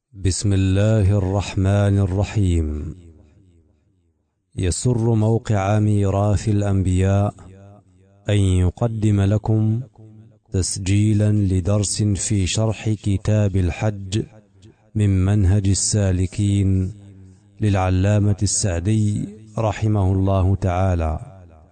بسم الله الرحمن الرحيم. يسر موقع ميراث الأنبياء أن يقدم لكم تسجيلا لدرس في شرح كتاب الحج من منهج السالكين للعلامة السعدي رحمه الله تعالى.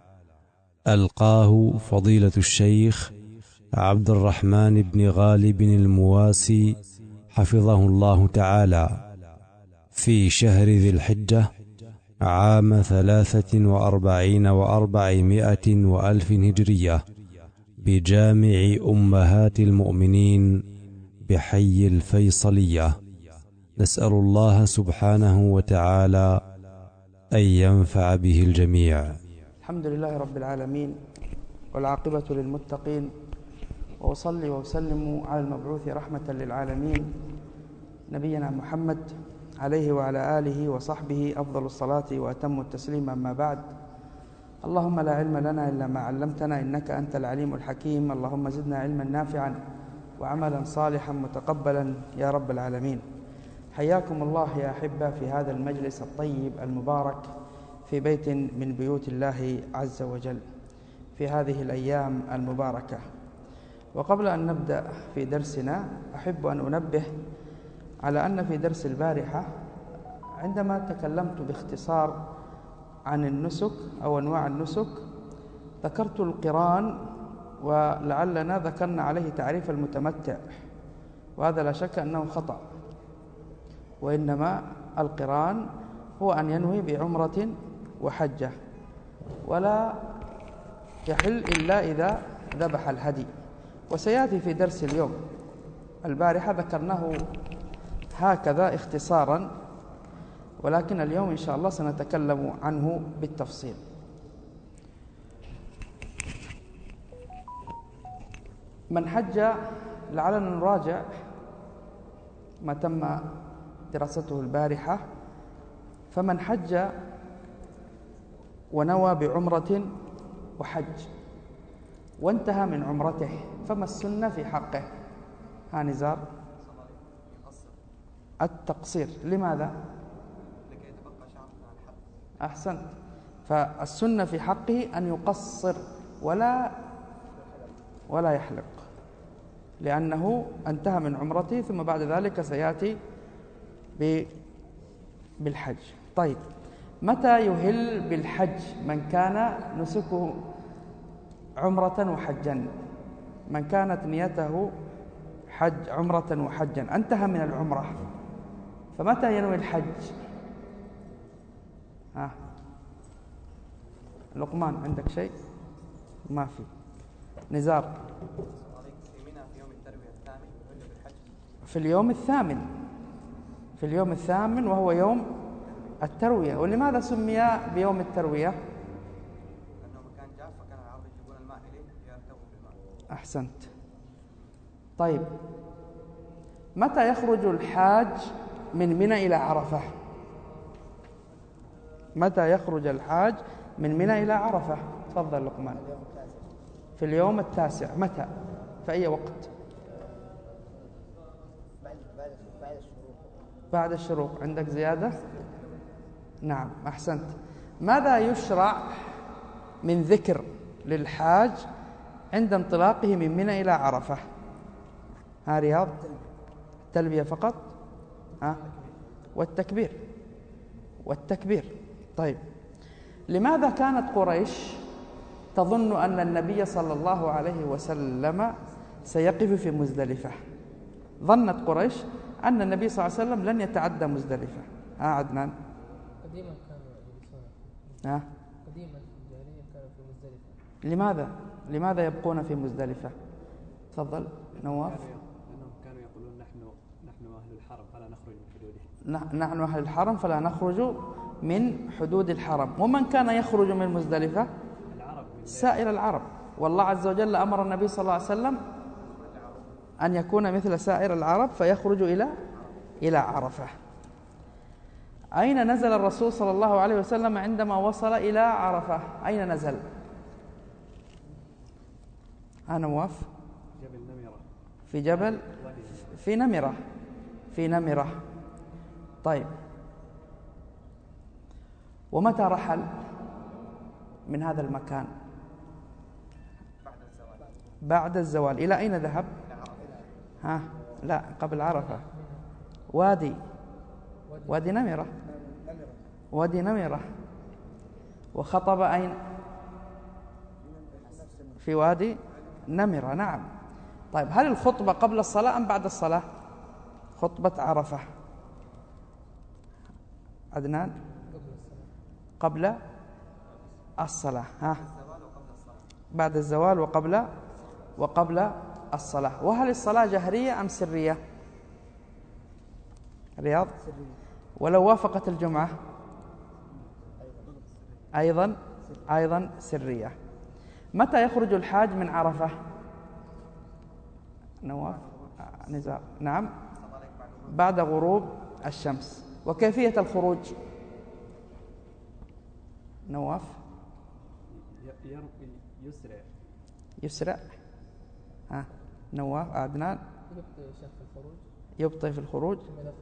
ألقاه فضيلة الشيخ عبد الرحمن بن غالب المواسي حفظه الله تعالى في شهر ذي الحجة عام 43 و400 وألف هجرية بجامع أمهات المؤمنين بحي الفيصلية. نسأل الله سبحانه وتعالى أن ينفع به الجميع. الحمد لله رب العالمين، والعاقبة للمتقين، وأصلي وأسلم على المبعوث رحمة للعالمين نبينا محمد عليه وعلى آله وصحبه أفضل الصلاة وأتم التسليم. أما بعد، اللهم لا علم لنا إلا ما علمتنا إنك أنت العليم الحكيم. اللهم زدنا علما نافعا وعملا صالحا متقبلا يا رب العالمين. حياكم الله يا أحبة في هذا المجلس الطيب المبارك في بيت من بيوت الله عز وجل في هذه الأيام المباركة. وقبل أن نبدأ في درسنا أحب أن أنبه على أن في درس البارحة عندما تكلمت باختصار عن النسك أو أنواع النسك ذكرت القران، ولعلنا ذكرنا عليه تعريف المتمتع، وهذا لا شك أنه خطأ. وإنما القران هو أن ينوي بعمرة وحجة، ولا يحل إلا إذا ذبح الهدي. وسيأتي في درس اليوم. البارحة ذكرناه هكذا اختصارا، ولكن اليوم إن شاء الله سنتكلم عنه بالتفصيل. من حج، لعلنا نراجع ما تم دراسته البارحة. فمن حج ونوى بعمرة وحج وانتهى من عمرته فما السنة في حقه؟ ها نزار؟ التقصير. لماذا؟ لكي يتبقى شعر على الحلق. أحسنت. فالسنة في حقه أن يقصر ولا يحلق، لأنه انتهى من عمرته ثم بعد ذلك سيأتي بالحج. طيب، متى يهل بالحج من كان نسكه عمرة وحجا؟ من كانت نيته حج عمرة وحجا، انتهى من العمرة، فمتى ينوي الحج؟ لقمان، عندك شيء؟ ما في. نزار؟ في اليوم الثامن، في اليوم الثامن وهو يوم التروية. ولماذا سمي بيوم التروية؟ لأنه مكان جاف فكان العرب يجيبون الماء إليه ليرتووا بالماء. أحسنت. طيب، متى يخرج الحاج من منى إلى عرفة؟ متى يخرج الحاج من منى إلى عرفة؟ تفضل لقمان. في اليوم التاسع. متى؟ في أي وقت؟ بعد الشروق. عندك زيادة؟ نعم، أحسنت. ماذا يشرع من ذكر للحاج عند انطلاقه من منى إلى عرفة؟ ها رياض؟ التلبية فقط؟ والتكبير. والتكبير. طيب، لماذا كانت قريش تظن أن النبي صلى الله عليه وسلم سيقف في مزدلفة؟ ظنت قريش أن النبي صلى الله عليه وسلم لن يتعدى مزدلفة. عدنان؟ قديما كانوا يلبسون. قديما في الجاهلية كانوا في مزدلفة. لماذا يبقون في مزدلفة؟ تفضل نواف. لأنهم كانوا يقولون نحن أهل الحرم فلا نخرج من حدوده. نحن أهل الحرم فلا نخرج من حدود الحرم. ومن كان يخرج من مزدلفة؟ العرب، سائر العرب. والله عز وجل أمر النبي صلى الله عليه وسلم أن يكون مثل سائر العرب فيخرج إلى عرفة. أين نزل الرسول صلى الله عليه وسلم عندما وصل إلى عرفة؟ أين نزل؟ نواف؟ جبل نمرة. في جبل، في نمرة، في نمرة. طيب، ومتى رحل من هذا المكان؟ بعد الزوال. إلى أين ذهب؟ لا، قبل عرفة. وادي نمرة. وادي نمرة. وخطب أين؟ في وادي نمرة. نعم. طيب، هل الخطبة قبل الصلاة أم بعد الصلاة؟ خطبة عرفة. عدنان؟ قبل الصلاة. بعد الزوال وقبل الصلاة. وهل الصلاة جهرية أم سرية؟ رياض؟ ولو وافقت الجمعة؟ أيضا سرية. متى يخرج الحاج من عرفة؟ نواف؟ نزار؟ نعم، بعد غروب الشمس. وكيفية الخروج؟ نواف؟ يسرع. نواف؟ عدنان؟ يبطئ في الخروج.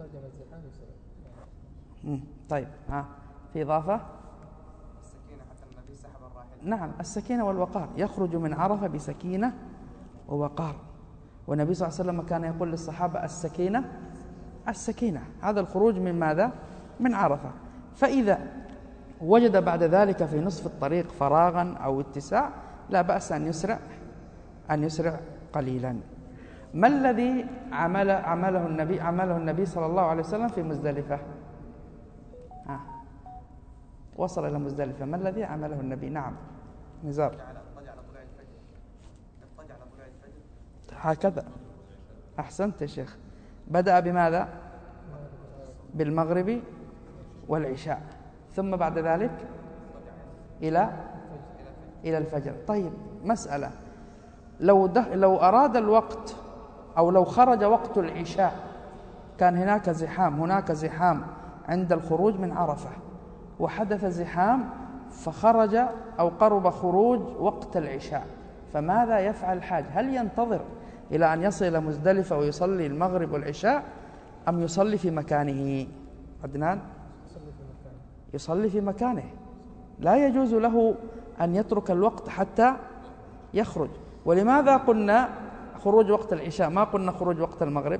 طيب، في إضافة؟ السكينة، حتى النبي سحب الراحلة. نعم، السكينة والوقار. يخرج من عرفة بسكينة ووقار. والنبي صلى الله عليه وسلم كان يقول للصحابة السكينة. هذا الخروج من ماذا؟ من عرفة. فإذا وجد بعد ذلك في نصف الطريق فراغا أو اتساع، لا بأس أن يسرع قليلا. ما الذي عمله النبي صلى الله عليه وسلم في مزدلفة؟ وصل إلى مزدلفة، ما الذي عمله النبي؟ نعم، نزار؟ هكذا. أحسنت يا شيخ. بدأ بماذا؟ بالمغرب والعشاء، ثم بعد ذلك إلى الفجر. طيب، مسألة، لو أراد الوقت أو لو خرج وقت العشاء، كان هناك زحام عند الخروج من عرفة، وحدث زحام فخرج أو قرب خروج وقت العشاء، فماذا يفعل الحاج؟ هل ينتظر إلى أن يصل إلى مزدلفة ويصلي المغرب والعشاء، أم يصلي في مكانه؟ عدنان؟ يصلي في مكانه. لا يجوز له أن يترك الوقت حتى يخرج. ولماذا قلنا خروج وقت العشاء ما قلنا خروج وقت المغرب؟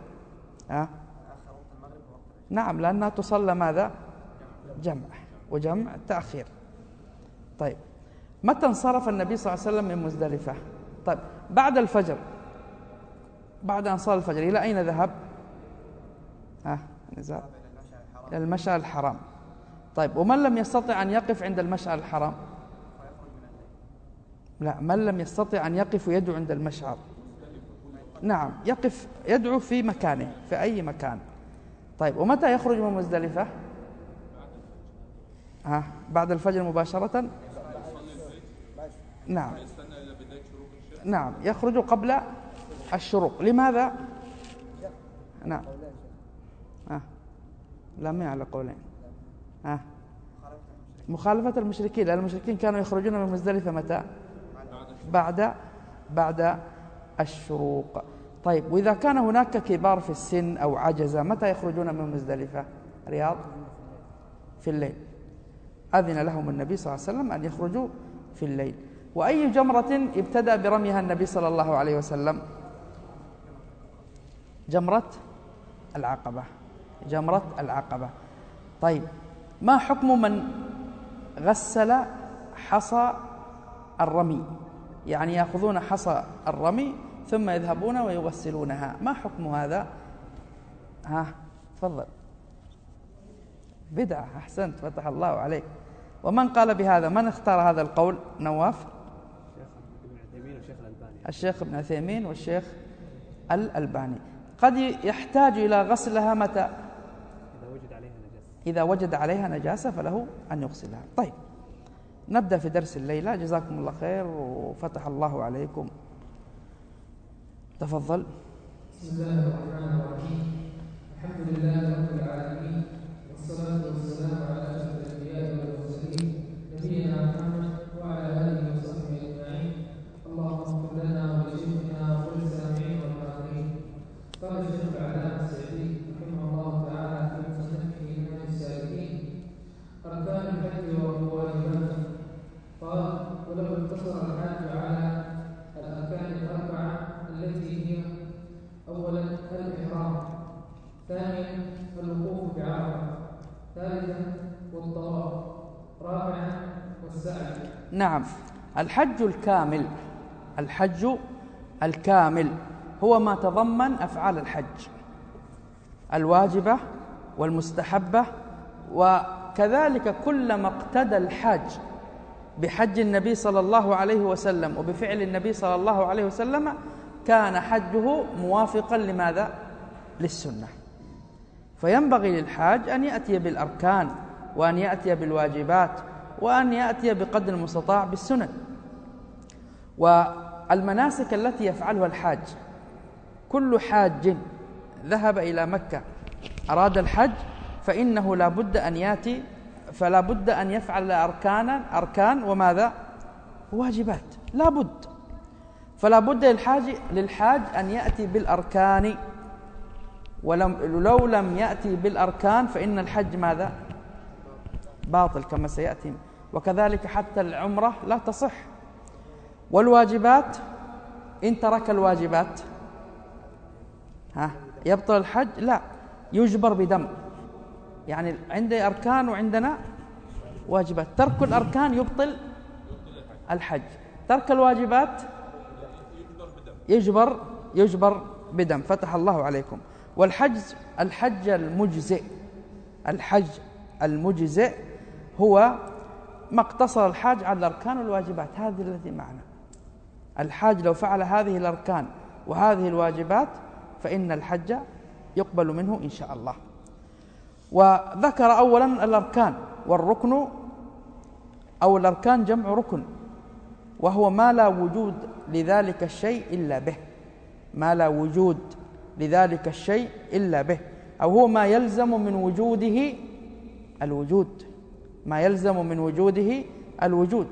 نعم، لأنها تصلى ماذا؟ جمع تأخير. طيب، متى انصرف النبي صلى الله عليه وسلم من مزدلفة؟ طيب، بعد الفجر، بعد أن صلى الفجر إلى أين ذهب؟ نزار؟ إلى المشعر الحرام. طيب، ومن لم يستطع أن يقف عند المشعر الحرام؟ لا، من لم يستطع أن يقف ويدعو عند المشعر، نعم، يقف يدعو في مكانه، في أي مكان. طيب، ومتى يخرج من مزدلفة؟ بعد الفجر مباشرة. نعم، يخرج قبل الشروق. لماذا؟ نعم، لا، ما على قولين. مخالفة المشركين، لأن المشركين كانوا يخرجون من مزدلفة متى؟ بعد الشروق. طيب، وإذا كان هناك كبار في السن أو عجزة، متى يخرجون من مزدلفة؟ رياض؟ في الليل. أذن لهم النبي صلى الله عليه وسلم أن يخرجوا في الليل. وأي جمرة ابتدأ برميها النبي صلى الله عليه وسلم؟ جمرة العقبة. طيب، ما حكم من غسل حصى الرمي؟ يعني يأخذون حصى الرمي ثم يذهبون ويغسلونها، ما حكم هذا؟ تفضل. بدعة. أحسنت، فتح الله عليك. ومن قال بهذا؟ من اختار هذا القول؟ نواف؟ الشيخ ابن عثيمين والشيخ الألباني. قد يحتاج إلى غسلها متى؟ إذا وجد عليها نجاسة فله أن يغسلها. طيب، نبدأ في درس الليلة. جزاكم الله خير وفتح الله عليكم. تفضل. بسم الله الرحمن الرحيم. الحمد لله رب العالمين، والصلاة والسلام على أشرف الأنبياء والمرسلين نبينا محمد وعلى آله وصحبه أجمعين. اللهم اغفر لنا ولشيخنا وللسامعين والحاضرين. قال الشيخ العلامة السعدي رحمه ثانيا الوقوف بعرفة، ثالثا والطواف، رابعا والسعي. نعم. الحج الكامل، الحج الكامل هو ما تضمن أفعال الحج الواجبة والمستحبة، وكذلك كلما اقتدى الحاج بحج النبي صلى الله عليه وسلم وبفعل النبي صلى الله عليه وسلم كان حجه موافقا لماذا؟ للسنة. فينبغي للحاج أن يأتي بالأركان، وأن يأتي بالواجبات، وأن يأتي بقدر المستطاع بالسنن. والمناسك التي يفعلها الحاج، كل حاج ذهب إلى مكة أراد الحج فإنه لا بد أن يأتي، فلا بد أن يفعل أركان وماذا؟ واجبات، لا بد. فلا بد للحاج أن يأتي بالأركان، ولو لم يأتي بالأركان فإن الحج ماذا؟ باطل كما سيأتي. وكذلك حتى العمرة لا تصح. والواجبات، إن ترك الواجبات يبطل الحج؟ لا، يجبر بدم. يعني عندي أركان وعندنا واجبات، ترك الأركان يبطل الحج، ترك الواجبات يجبر بدم. فتح الله عليكم. والحج المجزئ هو ما اقتصر الحاج على الأركان والواجبات، هذه التي معنا. الحاج لو فعل هذه الأركان وهذه الواجبات فإن الحج يقبل منه إن شاء الله. وذكر أولا الأركان، والركن أو الأركان جمع ركن، وهو ما لا وجود لذلك الشيء إلا به، ما لا وجود لذلك الشيء إلا به، أو هو ما يلزم من وجوده الوجود، ما يلزم من وجوده الوجود،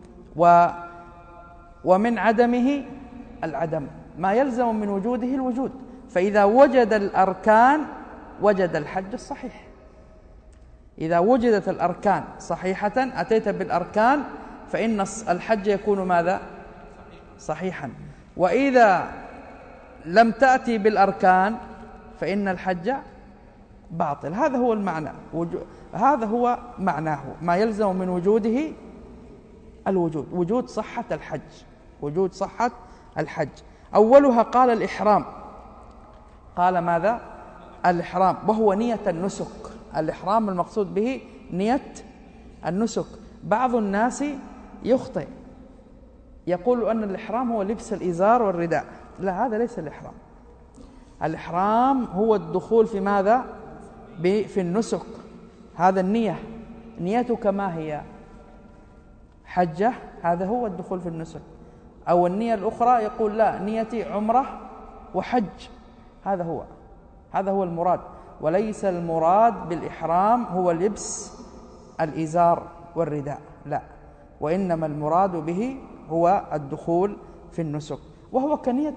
ومن عدمه العدم، ما يلزم من وجوده الوجود. فإذا وجد الأركان وجد الحج الصحيح. إذا وجدت الأركان صحيحة أتيت بالأركان فإن الحج يكون ماذا؟ صحيحا. وإذا لم تأتي بالأركان فإن الحج باطل. هذا هو المعنى، هذا هو معناه، ما يلزم من وجوده الوجود، وجود صحة الحج، وجود صحة الحج. أولها قال الإحرام، قال ماذا؟ الإحرام، وهو نية النسك. الإحرام المقصود به نية النسك. بعض الناس يخطئ يقول أن الإحرام هو لبس الإزار والرداء، لا، هذا ليس الإحرام. الإحرام هو الدخول في ماذا؟ في النسك. هذا النية، نيتك ما هي؟ حجة، هذا هو الدخول في النسك. أو النية الأخرى يقول لا، نيتي عمرة وحج، هذا هو المراد. وليس المراد بالإحرام هو لبس الإزار والرداء، لا، وإنما المراد به هو الدخول في النسك، وهو كنية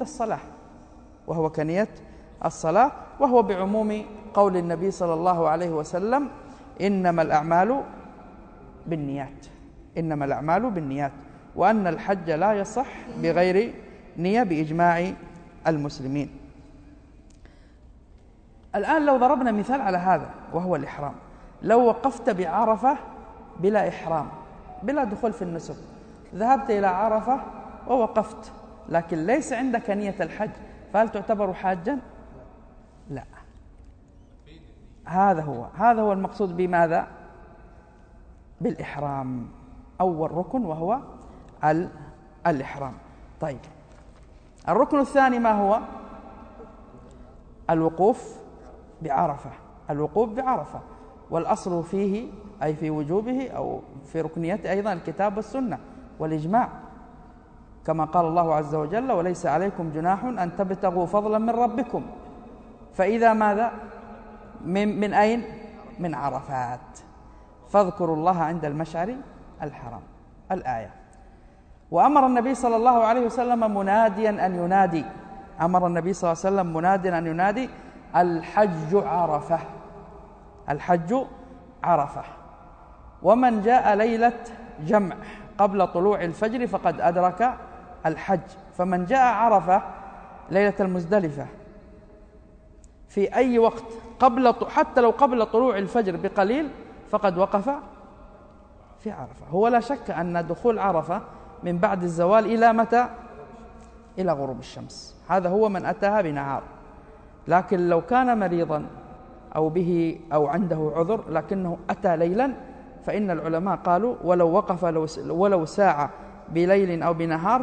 الصلاة، وهو بعموم قول النبي صلى الله عليه وسلم: إنما الأعمال بالنيات، وأن الحج لا يصح بغير نية بإجماع المسلمين. الآن لو ضربنا مثال على هذا وهو الإحرام، لو وقفت بعرفة بلا إحرام، بلا دخول في النسك، ذهبت إلى عرفة ووقفت لكن ليس عندك نية الحج، فهل تعتبر حاجا؟ لا. هذا هو المقصود بماذا؟ بالإحرام، أول ركن وهو الإحرام. طيب، الركن الثاني ما هو؟ الوقوف بعرفة، والأصل فيه أي في وجوبه أو في ركنيته أيضا الكتاب والسنة والإجماع، كما قال الله عز وجل: وليس عليكم جناح أن تبتغوا فضلا من ربكم. فإذا ماذا؟ من أين؟ من عرفات، فاذكروا الله عند المشعر الحرام، الآية. وأمر النبي صلى الله عليه وسلم مناديا أن ينادي: الحج عرفة، ومن جاء ليلة جمع قبل طلوع الفجر فقد أدرك الحج. فمن جاء عرفة ليلة المزدلفة في أي وقت حتى لو قبل طلوع الفجر بقليل فقد وقف في عرفة. هو لا شك أن دخول عرفة من بعد الزوال إلى متى؟ إلى غروب الشمس. هذا هو من أتاها بنهار. لكن لو كان مريضا أو عنده عذر لكنه أتى ليلا، فإن العلماء قالوا ولو وقف ولو ساعة بليل أو بنهار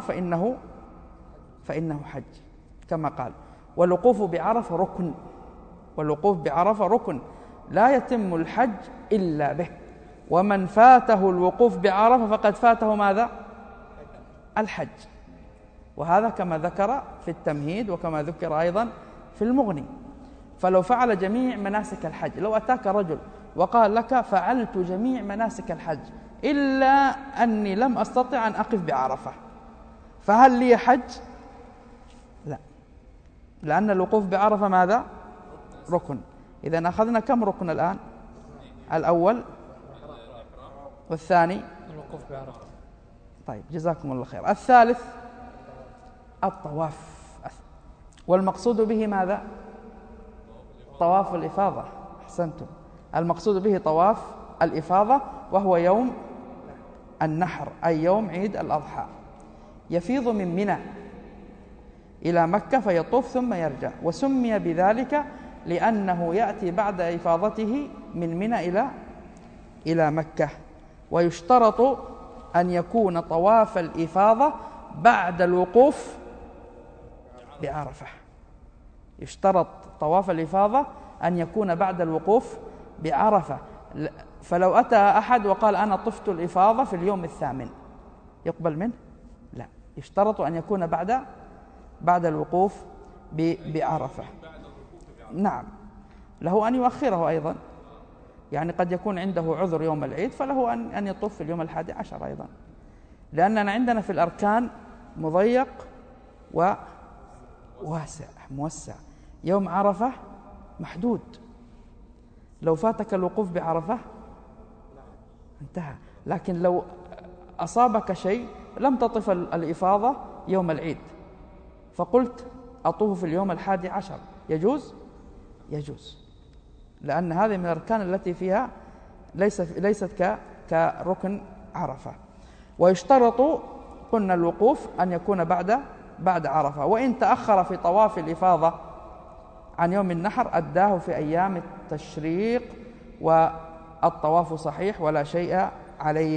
فإنه حج، كما قال. والوقوف بعرفة ركن، والوقوف بعرفة ركن لا يتم الحج إلا به. ومن فاته الوقوف بعرفة فقد فاته ماذا؟ الحج. وهذا كما ذكر في التمهيد وكما ذكر أيضا في المغني. فلو فعل جميع مناسك الحج، لو أتاك رجل وقال لك فعلت جميع مناسك الحج إلا أني لم أستطع أن أقف بعرفة، فهل لي حج؟ لا، لأن الوقوف بعرفة ماذا؟ ركن. إذن أخذنا كم ركن الآن؟ الأول والثاني الوقوف بعرفة. طيب جزاكم الله خير. الثالث الطواف، والمقصود به ماذا؟ طواف الإفاضة. أحسنتم، المقصود به طواف الإفاضة، وهو يوم النحر أي يوم عيد الأضحى. يفيض من منى إلى مكة فيطوف ثم يرجع، وسمي بذلك لأنه يأتي بعد إفاضته من منى إلى مكة. ويشترط أن يكون طواف الإفاضة بعد الوقوف بعرفة. يشترط طواف الإفاضة أن يكون بعد الوقوف بعرفة. فلو أتى أحد وقال أنا طفت الإفاضة في اليوم الثامن، يقبل منه؟ لا، يشترط أن يكون بعد الوقوف بعرفة. نعم، له أن يؤخره أيضا، يعني قد يكون عنده عذر يوم العيد فله أن يطوف في اليوم 11 أيضا، لأننا عندنا في الأركان مضيق وواسع موسع. يوم عرفة محدود، لو فاتك الوقوف بعرفة انتهى. لكن لو أصابك شيء لم تطف الإفاضة يوم العيد فقلت أطوف في اليوم 11، يجوز، لأن هذه من الأركان التي فيها ليست كركن عرفة. ويشترط قلنا الوقوف أن يكون بعد عرفة، وإن تأخر في طواف الإفاضة عن يوم النحر أداه في أيام التشريق، والطواف صحيح ولا شيء عليه.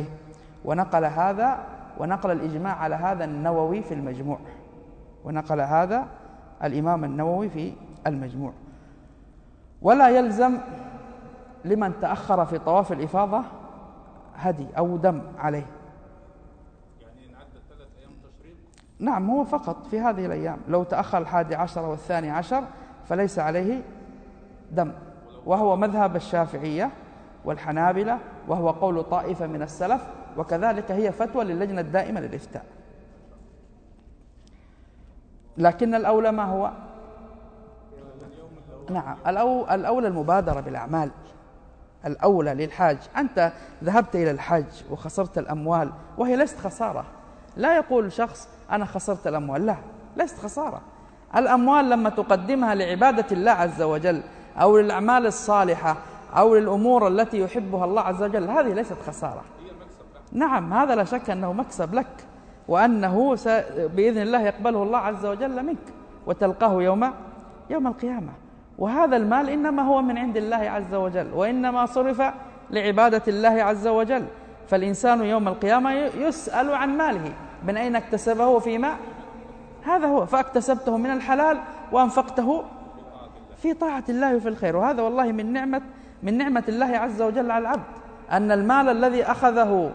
ونقل الإجماع على هذا النووي في المجموع، ونقل هذا الإمام النووي في المجموع. ولا يلزم لمن تأخر في طواف الإفاضة هدي أو دم عليه. يعني إن عدت 3 أيام تشريق؟ نعم، هو فقط في هذه الأيام. لو تأخر 11 والثاني عشر فليس عليه دم، وهو مذهب الشافعية والحنابلة، وهو قول طائفة من السلف، وكذلك هي فتوى للجنة الدائمة للإفتاء. لكن الأولى ما هو؟ نعم، الأولى المبادرة بالأعمال. الأولى للحاج، أنت ذهبت إلى الحج وخسرت الأموال، وهي ليست خسارة. لا يقول شخص أنا خسرت الأموال، لا، ليست خسارة. الأموال لما تقدمها لعبادة الله عز وجل أو للأعمال الصالحة أو للأمور التي يحبها الله عز وجل، هذه ليست خسارة. نعم، هذا لا شك أنه مكسب لك، وأنه بإذن الله يقبله الله عز وجل منك وتلقاه يوم القيامة. وهذا المال إنما هو من عند الله عز وجل، وإنما صرف لعبادة الله عز وجل. فالإنسان يوم القيامة يسأل عن ماله، من أين اكتسبه وفيما، هذا هو، فاكتسبته من الحلال وأنفقته في طاعة الله وفي الخير. وهذا والله من نعمة الله عز وجل على العبد، أن المال الذي أخذه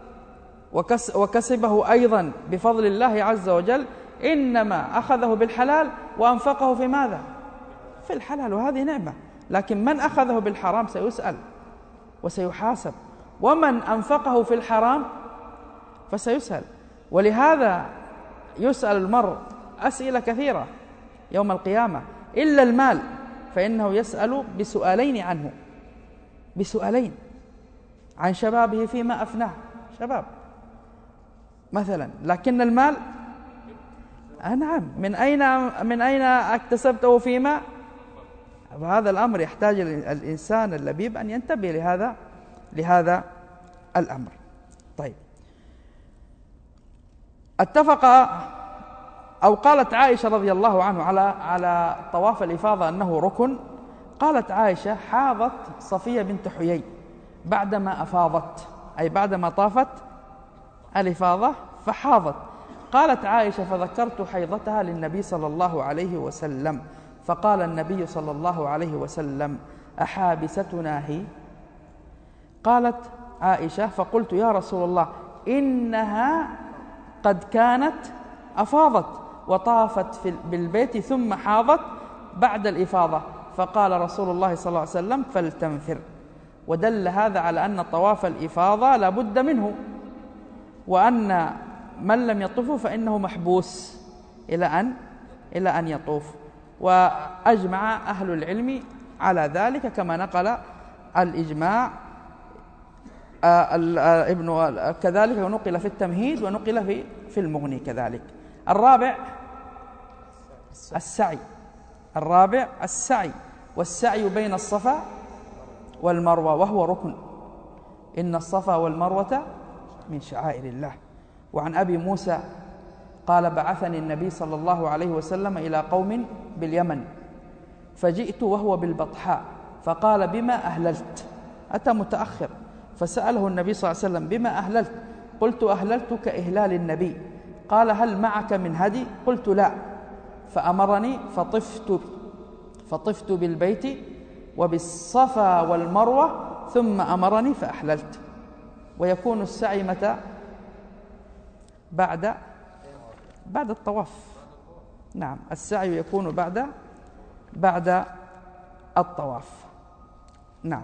وكسبه أيضا بفضل الله عز وجل إنما أخذه بالحلال وأنفقه في ماذا؟ في الحلال، وهذه نعمة. لكن من أخذه بالحرام سيسأل وسيحاسب، ومن أنفقه في الحرام فسيسأل. ولهذا يسأل المرء أسئلة كثيرة يوم القيامة، إلا المال فإنه يسأل بسؤالين عنه، بسؤالين عن شبابه فيما أفناه، شباب مثلا. لكن المال نعم، من أين اكتسبته فيما وهذا الأمر يحتاج الإنسان اللبيب أن ينتبه لهذا الأمر. طيب، اتفق أو قالت عائشة رضي الله عنه على طواف الإفاضة أنه ركن. قالت عائشة: حاضت صفية بنت حيي بعدما أفاضت، أي بعدما طافت الإفاضة فحاضت. قالت عائشة: فذكرت حيضتها للنبي صلى الله عليه وسلم، فقال النبي صلى الله عليه وسلم: أحابستنا هي؟ قالت عائشة: فقلت: يا رسول الله، إنها قد كانت أفاضت وطافت بالبيت ثم حاضت بعد الإفاضة. فقال رسول الله صلى الله عليه وسلم: فلتنفر. ودل هذا على أن طواف الإفاضة لا بد منه، وأن من لم يطوف فإنه محبوس إلى أن يطوف. وأجمع أهل العلم على ذلك كما نقل الإجماع كذلك، ونقل في التمهيد ونقل في المغني كذلك. الرابع السعي، والسعي بين الصفا والمروة وهو ركن. إن الصفا والمروة من شعائر الله. وعن أبي موسى قال: بعثني النبي صلى الله عليه وسلم إلى قوم باليمن، فجئت وهو بالبطحاء، فقال: بما أهللت؟ أتى متأخر، فسأله النبي صلى الله عليه وسلم: بما أهللت؟ قلت: أهللت كإهلال النبي. قال: هل معك من هدي؟ قلت: لا. فأمرني فطفت بالبيت وبالصفا والمروة، ثم أمرني فأحللت. ويكون السعي متى؟ بعد الطواف. نعم، السعي يكون بعد الطواف. نعم.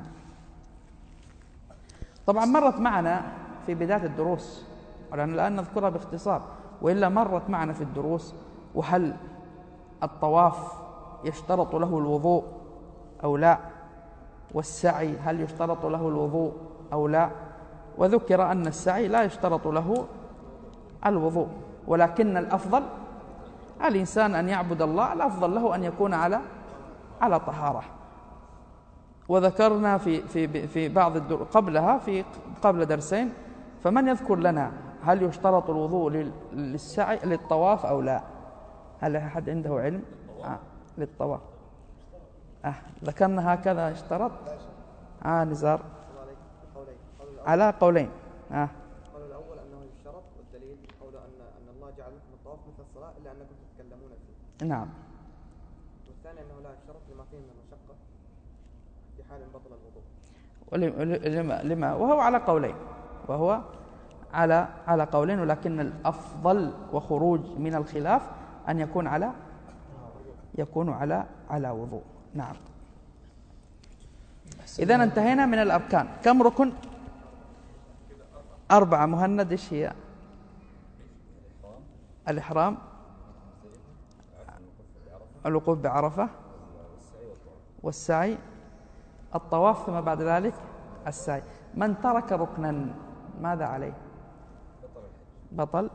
طبعا مرت معنا في بداية الدروس، ولأن الآن نذكرها باختصار، وإلا مرت معنا في الدروس: وهل الطواف يشترط له الوضوء أو لا؟ والسعي هل يشترط له الوضوء أو لا؟ وذكر أن السعي لا يشترط له الوضوء، ولكن الأفضل الإنسان أن يعبد الله، الأفضل له أن يكون على طهارة. وذكرنا في بعض قبلها قبل درسين، فمن يذكر لنا هل يشترط الوضوء للسعي للطواف أو لا؟ هل أحد عنده علم للطواف؟ ذكرنا هكذا اشترط نزار على قولين. القول الأول أنه يشترط، والدليل قول أن الله جعل لكم الطواف مثل الصلاة إلا أنكم تتكلمون فيه. نعم. والثاني أنه لا يشترط لما فيه من المشقة في حال بطل الوضوء. لما وهو على قولين، ولكن الأفضل وخروج من الخلاف أن يكون على وضوء. نعم. إذا انتهينا من الأركان. كم ركن؟ 4. مهند، إيش هي؟ الإحرام، الوقوف بعرفة، والسعي، الطواف، ثم بعد ذلك السعي. من ترك ركنا ماذا عليه؟ بطل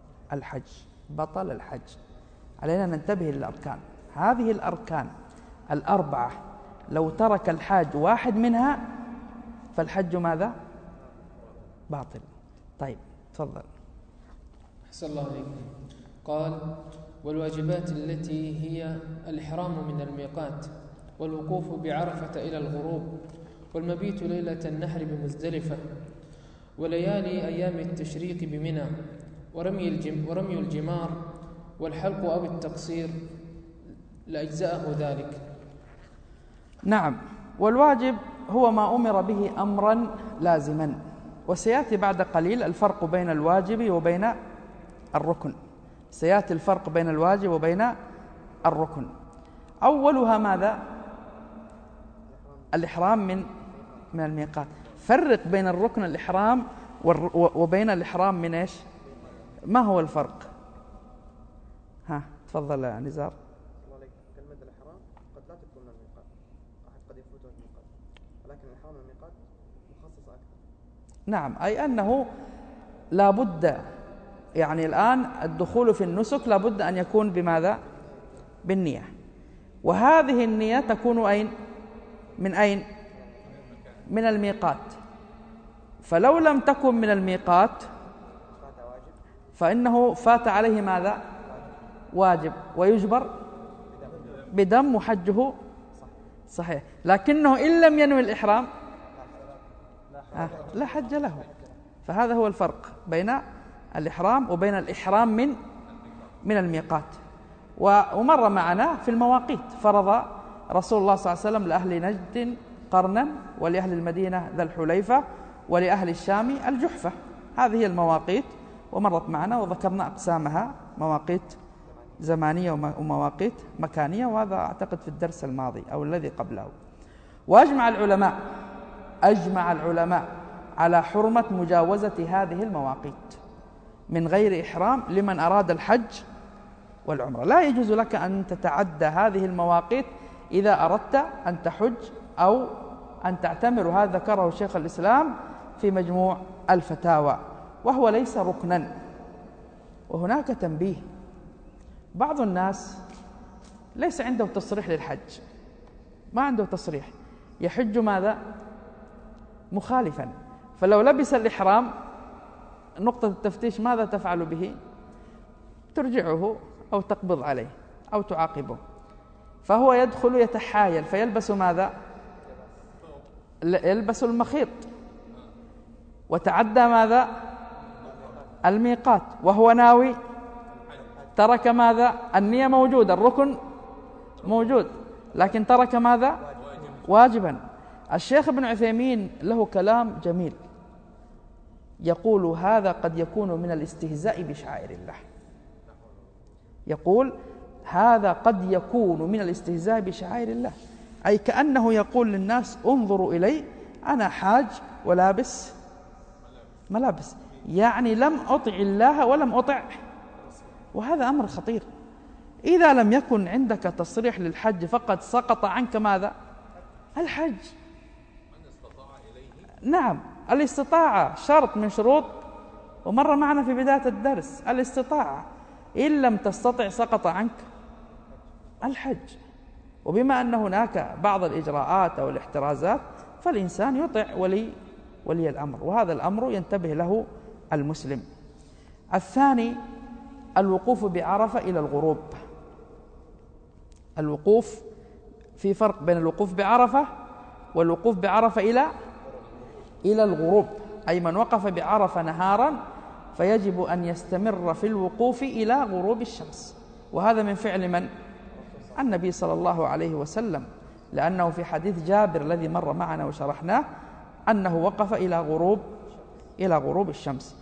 الحج. علينا ننتبه للأركان. هذه الأركان 4 لو ترك الحاج واحد منها فالحج ماذا؟ باطل. طيب، تفضل. أحسن الله عليكم. قال: والواجبات التي هي الإحرام من الميقات، والوقوف بعرفة إلى الغروب، والمبيت ليلة النحر بمزدلفة، وليالي أيام التشريق بمنى، ورمي الجمار، والحلق أو التقصير لأجزأه ذلك. نعم. والواجب هو ما أمر به أمرا لازما، وسيأتي بعد قليل الفرق بين الواجب وبين الركن. سيأتي الفرق بين الواجب وبين الركن. أولها ماذا؟ الإحرام من الميقات. فرق بين الركن الإحرام وبين الإحرام من إيش؟ ما هو الفرق؟ تفضل يا نزار. كلمة الإحرام قد لا تكون من الميقات، قد يفوته الميقات، ولكن الإحرام من الميقات مخصص أكثر. نعم، أي أنه لا بد، يعني الآن الدخول في النسك لا بد أن يكون بماذا؟ بالنية. وهذه النية تكون أين؟ من أين؟ من الميقات. فلو لم تكن من الميقات فإنه فات عليه ماذا؟ واجب، ويجبر بدم وحجه صحيح. لكنه إن لم ينوي الإحرام لا حج له. فهذا هو الفرق بين الإحرام وبين الإحرام من الميقات. ومر معنا في المواقيت، فرض رسول الله صلى الله عليه وسلم لأهل نجد قرنا، ولأهل المدينة ذا الحليفة، ولأهل الشام الجحفة. هذه المواقيت ومرت معنا وذكرنا أقسامها، مواقيت زمانية ومواقيت مكانية، وهذا أعتقد في الدرس الماضي أو الذي قبله. وأجمع العلماء على حرمة مجاوزة هذه المواقيت من غير إحرام لمن أراد الحج والعمرة. لا يجوز لك أن تتعدى هذه المواقيت إذا أردت أن تحج أو أن تعتمر. هذا ذكره شيخ الإسلام في مجموع الفتاوى، وهو ليس ركنا. وهناك تنبيه: بعض الناس ليس عنده تصريح للحج، ما عنده تصريح، يحج ماذا؟ مخالفا. فلو لبس الإحرام نقطة التفتيش ماذا تفعل به؟ ترجعه أو تقبض عليه أو تعاقبه. فهو يدخل يتحايل فيلبس ماذا؟ يلبس المخيط، وتعدى ماذا؟ الميقات، وهو ناوي، ترك ماذا؟ النية موجودة، الركن موجود، لكن ترك ماذا؟ واجبا. الشيخ ابن عثيمين له كلام جميل، يقول هذا قد يكون من الاستهزاء بشعائر الله. يقول هذا قد يكون من الاستهزاء بشعائر الله، أي كأنه يقول للناس انظروا إلي، أنا حاج ولابس ملابس، يعني لم أطع الله ولم أطع. وهذا أمر خطير. إذا لم يكن عندك تصريح للحج فقد سقط عنك ماذا؟ الحج. نعم، الاستطاعة شرط من شروط، ومر معنا في بداية الدرس الاستطاعة. إن لم تستطع سقط عنك الحج. وبما أن هناك بعض الإجراءات أو الاحترازات فالإنسان يطع ولي الأمر، وهذا الأمر ينتبه له المسلم. الثاني الوقوف بعرفة إلى الغروب. الوقوف، في فرق بين الوقوف بعرفة والوقوف بعرفة إلى الغروب. أي من وقف بعرفة نهارا فيجب أن يستمر في الوقوف إلى غروب الشمس، وهذا من فعل من؟ النبي صلى الله عليه وسلم، لأنه في حديث جابر الذي مر معنا وشرحناه أنه وقف إلى غروب الشمس.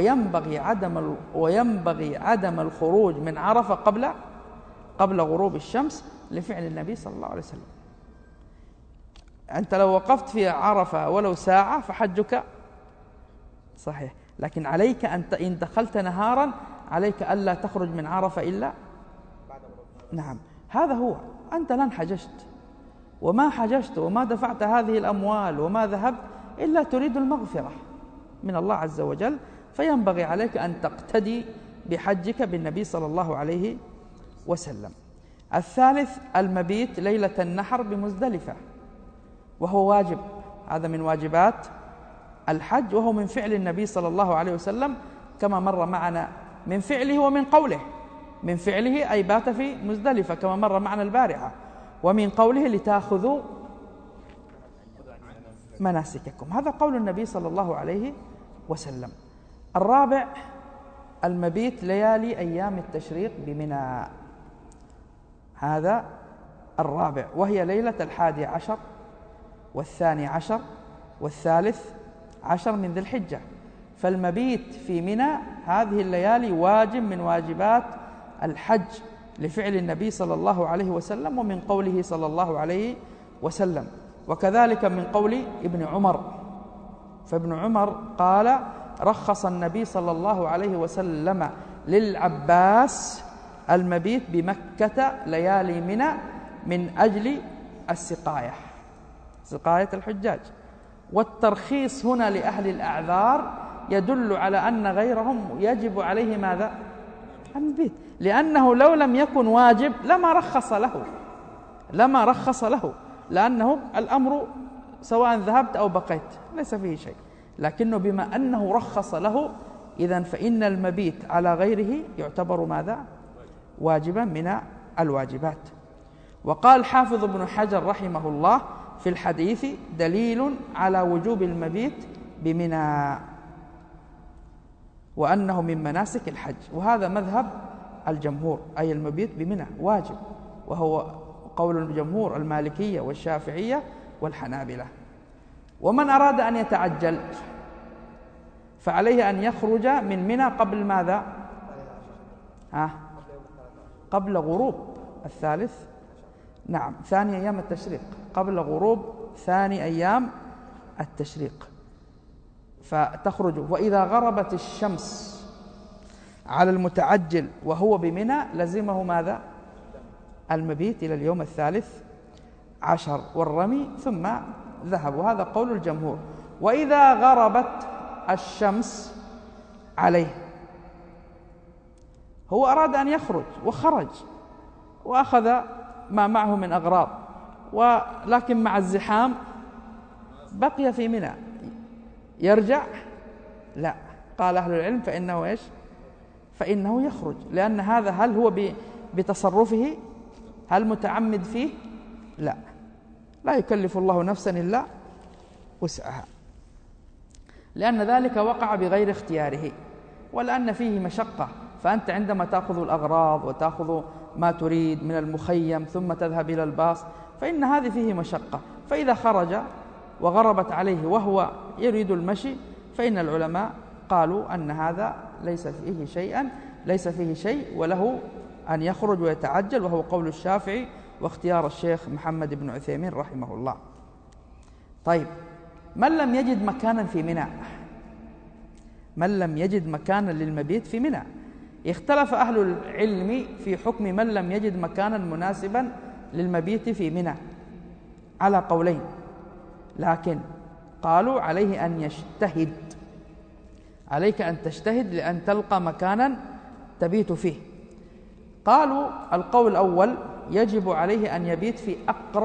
وينبغي عدم الخروج من عرفة قبل غروب الشمس لفعل النبي صلى الله عليه وسلم. أنت لو وقفت في عرفة ولو ساعة فحجك صحيح، لكن عليك إن دخلت نهارا عليك ألا تخرج من عرفة إلا نعم. هذا هو، أنت لن حججت وما حججت وما دفعت هذه الأموال وما ذهبت إلا تريد المغفرة من الله عز وجل، فينبغي عليك أن تقتدي بحجك بالنبي صلى الله عليه وسلم. الثالث المبيت ليلة النحر بمزدلفة، وهو واجب، هذا من واجبات الحج، وهو من فعل النبي صلى الله عليه وسلم كما مر معنا، من فعله ومن قوله. من فعله أي بات في مزدلفة كما مر معنا البارحة، ومن قوله لتأخذوا مناسككم، هذا قول النبي صلى الله عليه وسلم. الرابع المبيت ليالي أيام التشريق بمنى، هذا الرابع، وهي ليلة 11 و12 و13 من ذي الحجة. فالمبيت في منى هذه الليالي واجب من واجبات الحج لفعل النبي صلى الله عليه وسلم ومن قوله صلى الله عليه وسلم، وكذلك من قول ابن عمر. فابن عمر قال رخص النبي صلى الله عليه وسلم للعباس المبيت بمكة ليالي منى من أجل سقاية الحجاج. والترخيص هنا لأهل الأعذار يدل على أن غيرهم يجب عليه ماذا؟ المبيت، لأنه لو لم يكن واجب لما رخص له، لما رخص له، لأنه الأمر سواء ذهبت أو بقيت ليس فيه شيء، لكنه بما أنه رخص له إذن فإن المبيت على غيره يعتبر ماذا؟ واجبا من الواجبات. وقال حافظ ابن حجر رحمه الله في الحديث دليل على وجوب المبيت بمنى وأنه من مناسك الحج، وهذا مذهب الجمهور، أي المبيت بمنى واجب، وهو قول الجمهور المالكية والشافعية والحنابلة. ومن أراد أن يتعجل فعليه أن يخرج من منى قبل ماذا؟ قبل غروب الثالث، نعم، ثاني أيام التشريق، قبل غروب ثاني أيام التشريق فتخرج. وإذا غربت الشمس على المتعجل وهو بمنى لزمه ماذا؟ المبيت إلى اليوم الثالث عشر والرمي ثم ذهب، وهذا قول الجمهور. وإذا غربت الشمس عليه، هو أراد أن يخرج وخرج وأخذ ما معه من أغراض، ولكن مع الزحام بقي في منى، يرجع؟ لا، قال أهل العلم فإنه إيش؟ فإنه يخرج، لأن هذا هل هو بتصرفه؟ هل متعمد فيه؟ لا يكلف الله نفسا إلا وسعها، لأن ذلك وقع بغير اختياره، ولأن فيه مشقة. فأنت عندما تأخذ الأغراض وتأخذ ما تريد من المخيم ثم تذهب إلى الباص فإن هذه فيه مشقة. فإذا خرج وغربت عليه وهو يريد المشي فإن العلماء قالوا أن هذا ليس فيه شيء وله أن يخرج ويتعجل، وهو قول الشافعي واختيار الشيخ محمد بن عثيمين رحمه الله. طيب، من لم يجد مكانا في منى، من لم يجد مكانا للمبيت في منى، اختلف أهل العلم في حكم من لم يجد مكانا مناسبا للمبيت في منى على قولين، لكن قالوا عليه أن يجتهد، عليك أن تجتهد لأن تلقى مكانا تبيت فيه. قالوا القول الأول يجب عليه أن يبيت في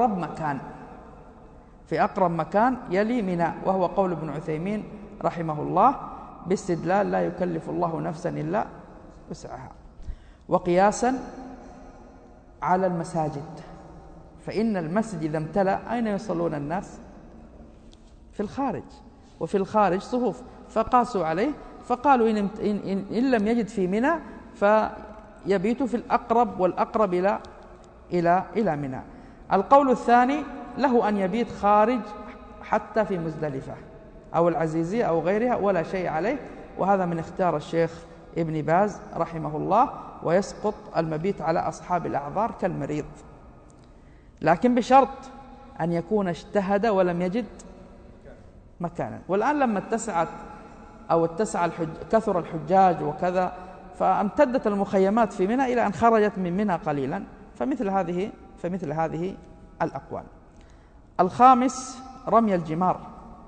أقرب مكان يلي منى، وهو قول ابن عثيمين رحمه الله باستدلال لا يكلف الله نفسا إلا وسعها، وقياسا على المساجد، فإن المسجد إذا امتلأ أين يصلون الناس؟ في الخارج، وفي الخارج صفوف، فقاسوا عليه فقالوا إن لم يجد في منى فيبيت في الأقرب، والأقرب إلى منى. القول الثاني له أن يبيت خارج حتى في مزدلفة أو العزيزية أو غيرها ولا شيء عليه، وهذا من اختيار الشيخ ابن باز رحمه الله، ويسقط المبيت على أصحاب الأعذار كالمريض، لكن بشرط أن يكون اجتهد ولم يجد مكانا. والآن لما اتسع كثر الحجاج وكذا، فامتدت المخيمات في منى إلى أن خرجت من منى قليلا، فمثل هذه الأقوال. الخامس رمي الجمار،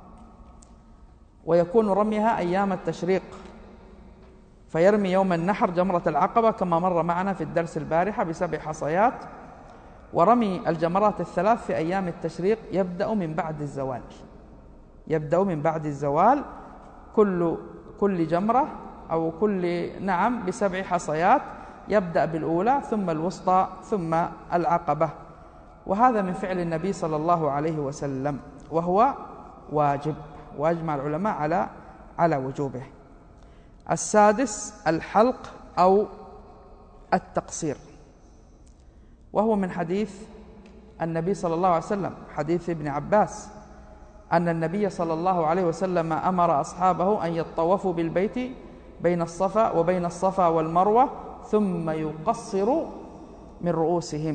ويكون رميها أيام التشريق، فيرمي يوم النحر جمرة العقبة كما مر معنا في الدرس البارحة ب7 حصيات. ورمي الجمرات الثلاث في أيام التشريق يبدأ من بعد الزوال، كل جمرة أو ب7 حصيات، يبدأ بالأولى ثم الوسطى ثم العقبة، وهذا من فعل النبي صلى الله عليه وسلم، وهو واجب، وأجمع العلماء على وجوبه. السادس الحلق أو التقصير، وهو من حديث النبي صلى الله عليه وسلم، حديث ابن عباس أن النبي صلى الله عليه وسلم أمر أصحابه أن يطوفوا بالبيت بين الصفا والمروة ثم يقصروا من رؤوسهم،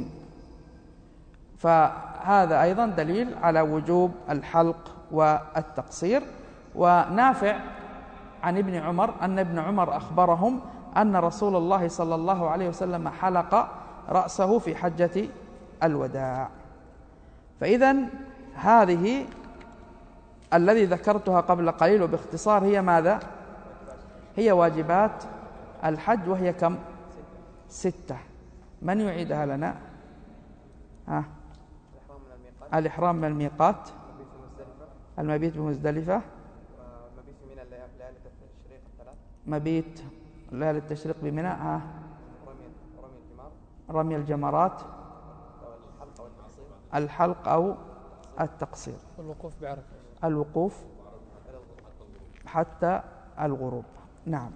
فهذا أيضا دليل على وجوب الحلق والتقصير. ونافع عن ابن عمر أن ابن عمر أخبرهم أن رسول الله صلى الله عليه وسلم حلق رأسه في حجة الوداع. فإذن هذه الذي ذكرتها قبل قليل وباختصار هي ماذا؟ هي واجبات الحج، وهي كم؟ 6. من يعيدها لنا؟ الإحرام من الميقات، المبيت بمزدلفة، المبيت في منى، مبيت في منى ليالي التشريق الثلاث، مبيت ليالي التشريق بمنى، رمي الجمرات، الحلق أو التقصير، والوقوف بعرفة، الوقوف حتى الغروب. نعم.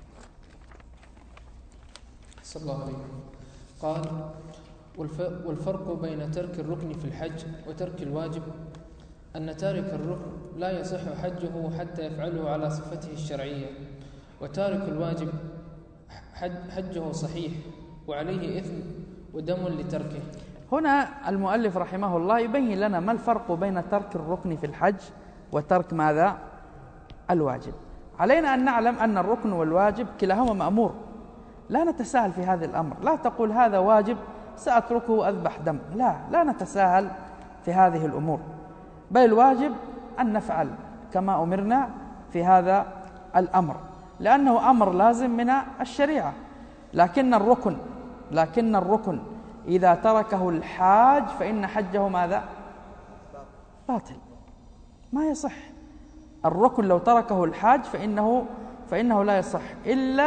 صلى الله عليه وسلم. قال: والفرق بين ترك الركن في الحج وترك الواجب أن تارك الركن لا يصح حجه حتى يفعله على صفته الشرعية، وتارك الواجب حجه صحيح وعليه إثم ودم لتركه. هنا المؤلف رحمه الله يبين لنا ما الفرق بين ترك الركن في الحج وترك ماذا؟ الواجب. علينا أن نعلم أن الركن والواجب كلاهما مأمور، لا نتساهل في هذا الأمر. لا تقول هذا واجب سأتركه وأذبح دم، لا نتساهل في هذه الأمور، بل الواجب أن نفعل كما أمرنا في هذا الأمر، لأنه أمر لازم من الشريعة. لكن الركن إذا تركه الحاج فإن حجه ماذا؟ باطل، ما يصح. الركن لو تركه الحاج فإنه لا يصح إلا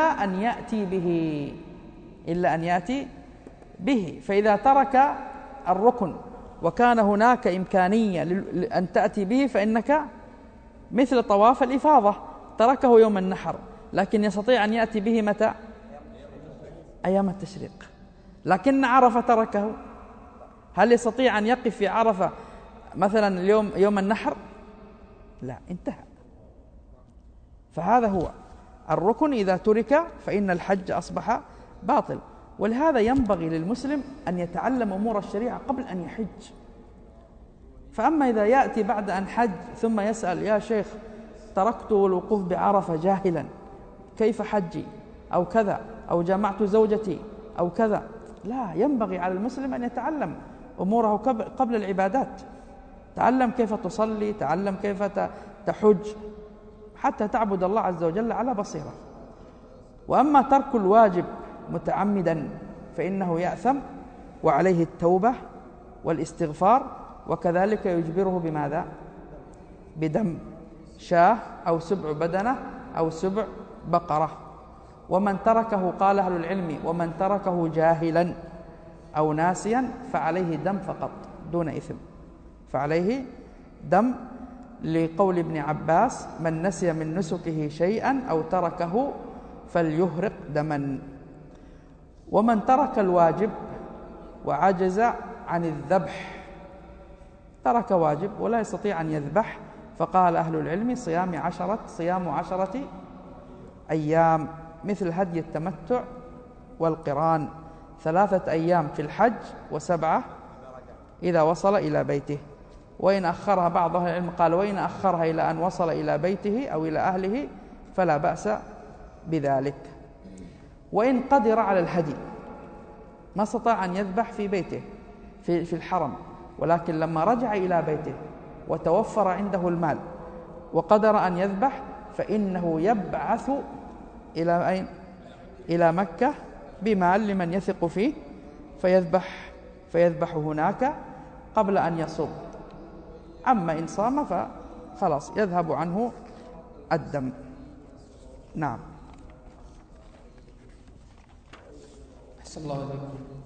أن يأتي به. فإذا ترك الركن وكان هناك إمكانية أن تأتي به فإنك مثل طواف الإفاضة، تركه يوم النحر لكن يستطيع أن يأتي به متى؟ أيام التشريق. لكن عرفة تركه، هل يستطيع أن يقف في عرفة مثلا يوم النحر؟ لا، انتهى. فهذا هو الركن، إذا ترك فإن الحج أصبح باطل. ولهذا ينبغي للمسلم أن يتعلم أمور الشريعة قبل أن يحج. فأما إذا يأتي بعد أن حج ثم يسأل: يا شيخ تركت الوقوف بعرفة جاهلا، كيف حجي؟ أو كذا، أو جمعت زوجتي أو كذا. لا، ينبغي على المسلم أن يتعلم أموره قبل العبادات. تعلم كيف تصلي، تعلم كيف تحج، حتى تعبد الله عز وجل على بصيرة. وأما ترك الواجب متعمدا فإنه يأثم وعليه التوبة والاستغفار، وكذلك يجبره بماذا؟ بدم شاه أو سبع بدنة أو سبع بقرة. ومن تركه، قال أهل العلم، ومن تركه جاهلا أو ناسيا فعليه دم فقط دون إثم، فعليه دم، لقول ابن عباس: من نسي من نسكه شيئا أو تركه فليهرق دما. ومن ترك الواجب وعجز عن الذبح، ترك واجب ولا يستطيع أن يذبح، فقال أهل العلم: صيام 10 أيام، مثل هدي التمتع والقران، 3 أيام في الحج و7 إذا وصل إلى بيته. وإن أخرها، بعض أهل العلم قال: وإن أخرها إلى أن وصل إلى بيته أو إلى أهله فلا بأس بذلك. وإن قدر على الهدي، ما استطاع أن يذبح في بيته في الحرم، ولكن لما رجع إلى بيته وتوفر عنده المال وقدر أن يذبح، فإنه يبعث إلى أين؟ إلى مكة بمال لمن يثق فيه، فيذبح هناك قبل أن يصوم. أما إن صام فخلاص يذهب عنه الدم. نعم. أحسن الله إليكم.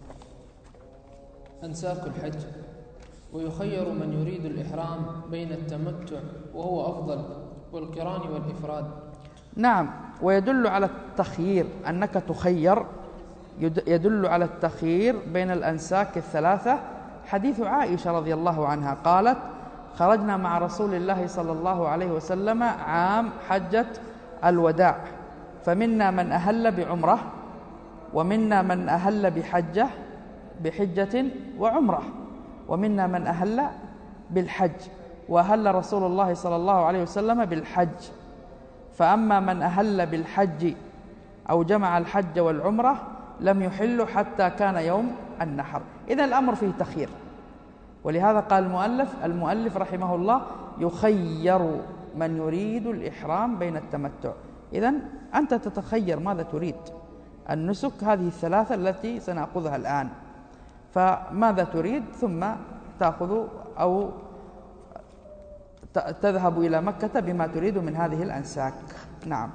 أنساك الحج. ويخير من يريد الإحرام بين التمتع وهو أفضل والقران والإفراد. نعم. ويدل على التخيير أنك تخير، يدل على التخيير بين الأنساك الثلاثة حديث عائشة رضي الله عنها قالت: خرجنا مع رسول الله صلى الله عليه وسلم عام حجة الوداع، فمنا من أهل بعمرة، ومنا من أهل بحجة وعمرة، ومنا من أهل بالحج، وأهل رسول الله صلى الله عليه وسلم بالحج. فأما من أهل بالحج أو جمع الحج والعمرة لم يحل حتى كان يوم النحر. إذا الأمر فيه تخيير، ولهذا قال المؤلف رحمه الله: يخير من يريد الإحرام بين التمتع. إذن أنت تتخير ماذا تريد. النسك هذه الثلاثة التي سنأخذها الآن، فماذا تريد ثم تأخذ أو تذهب إلى مكة بما تريد من هذه الأنساك. نعم.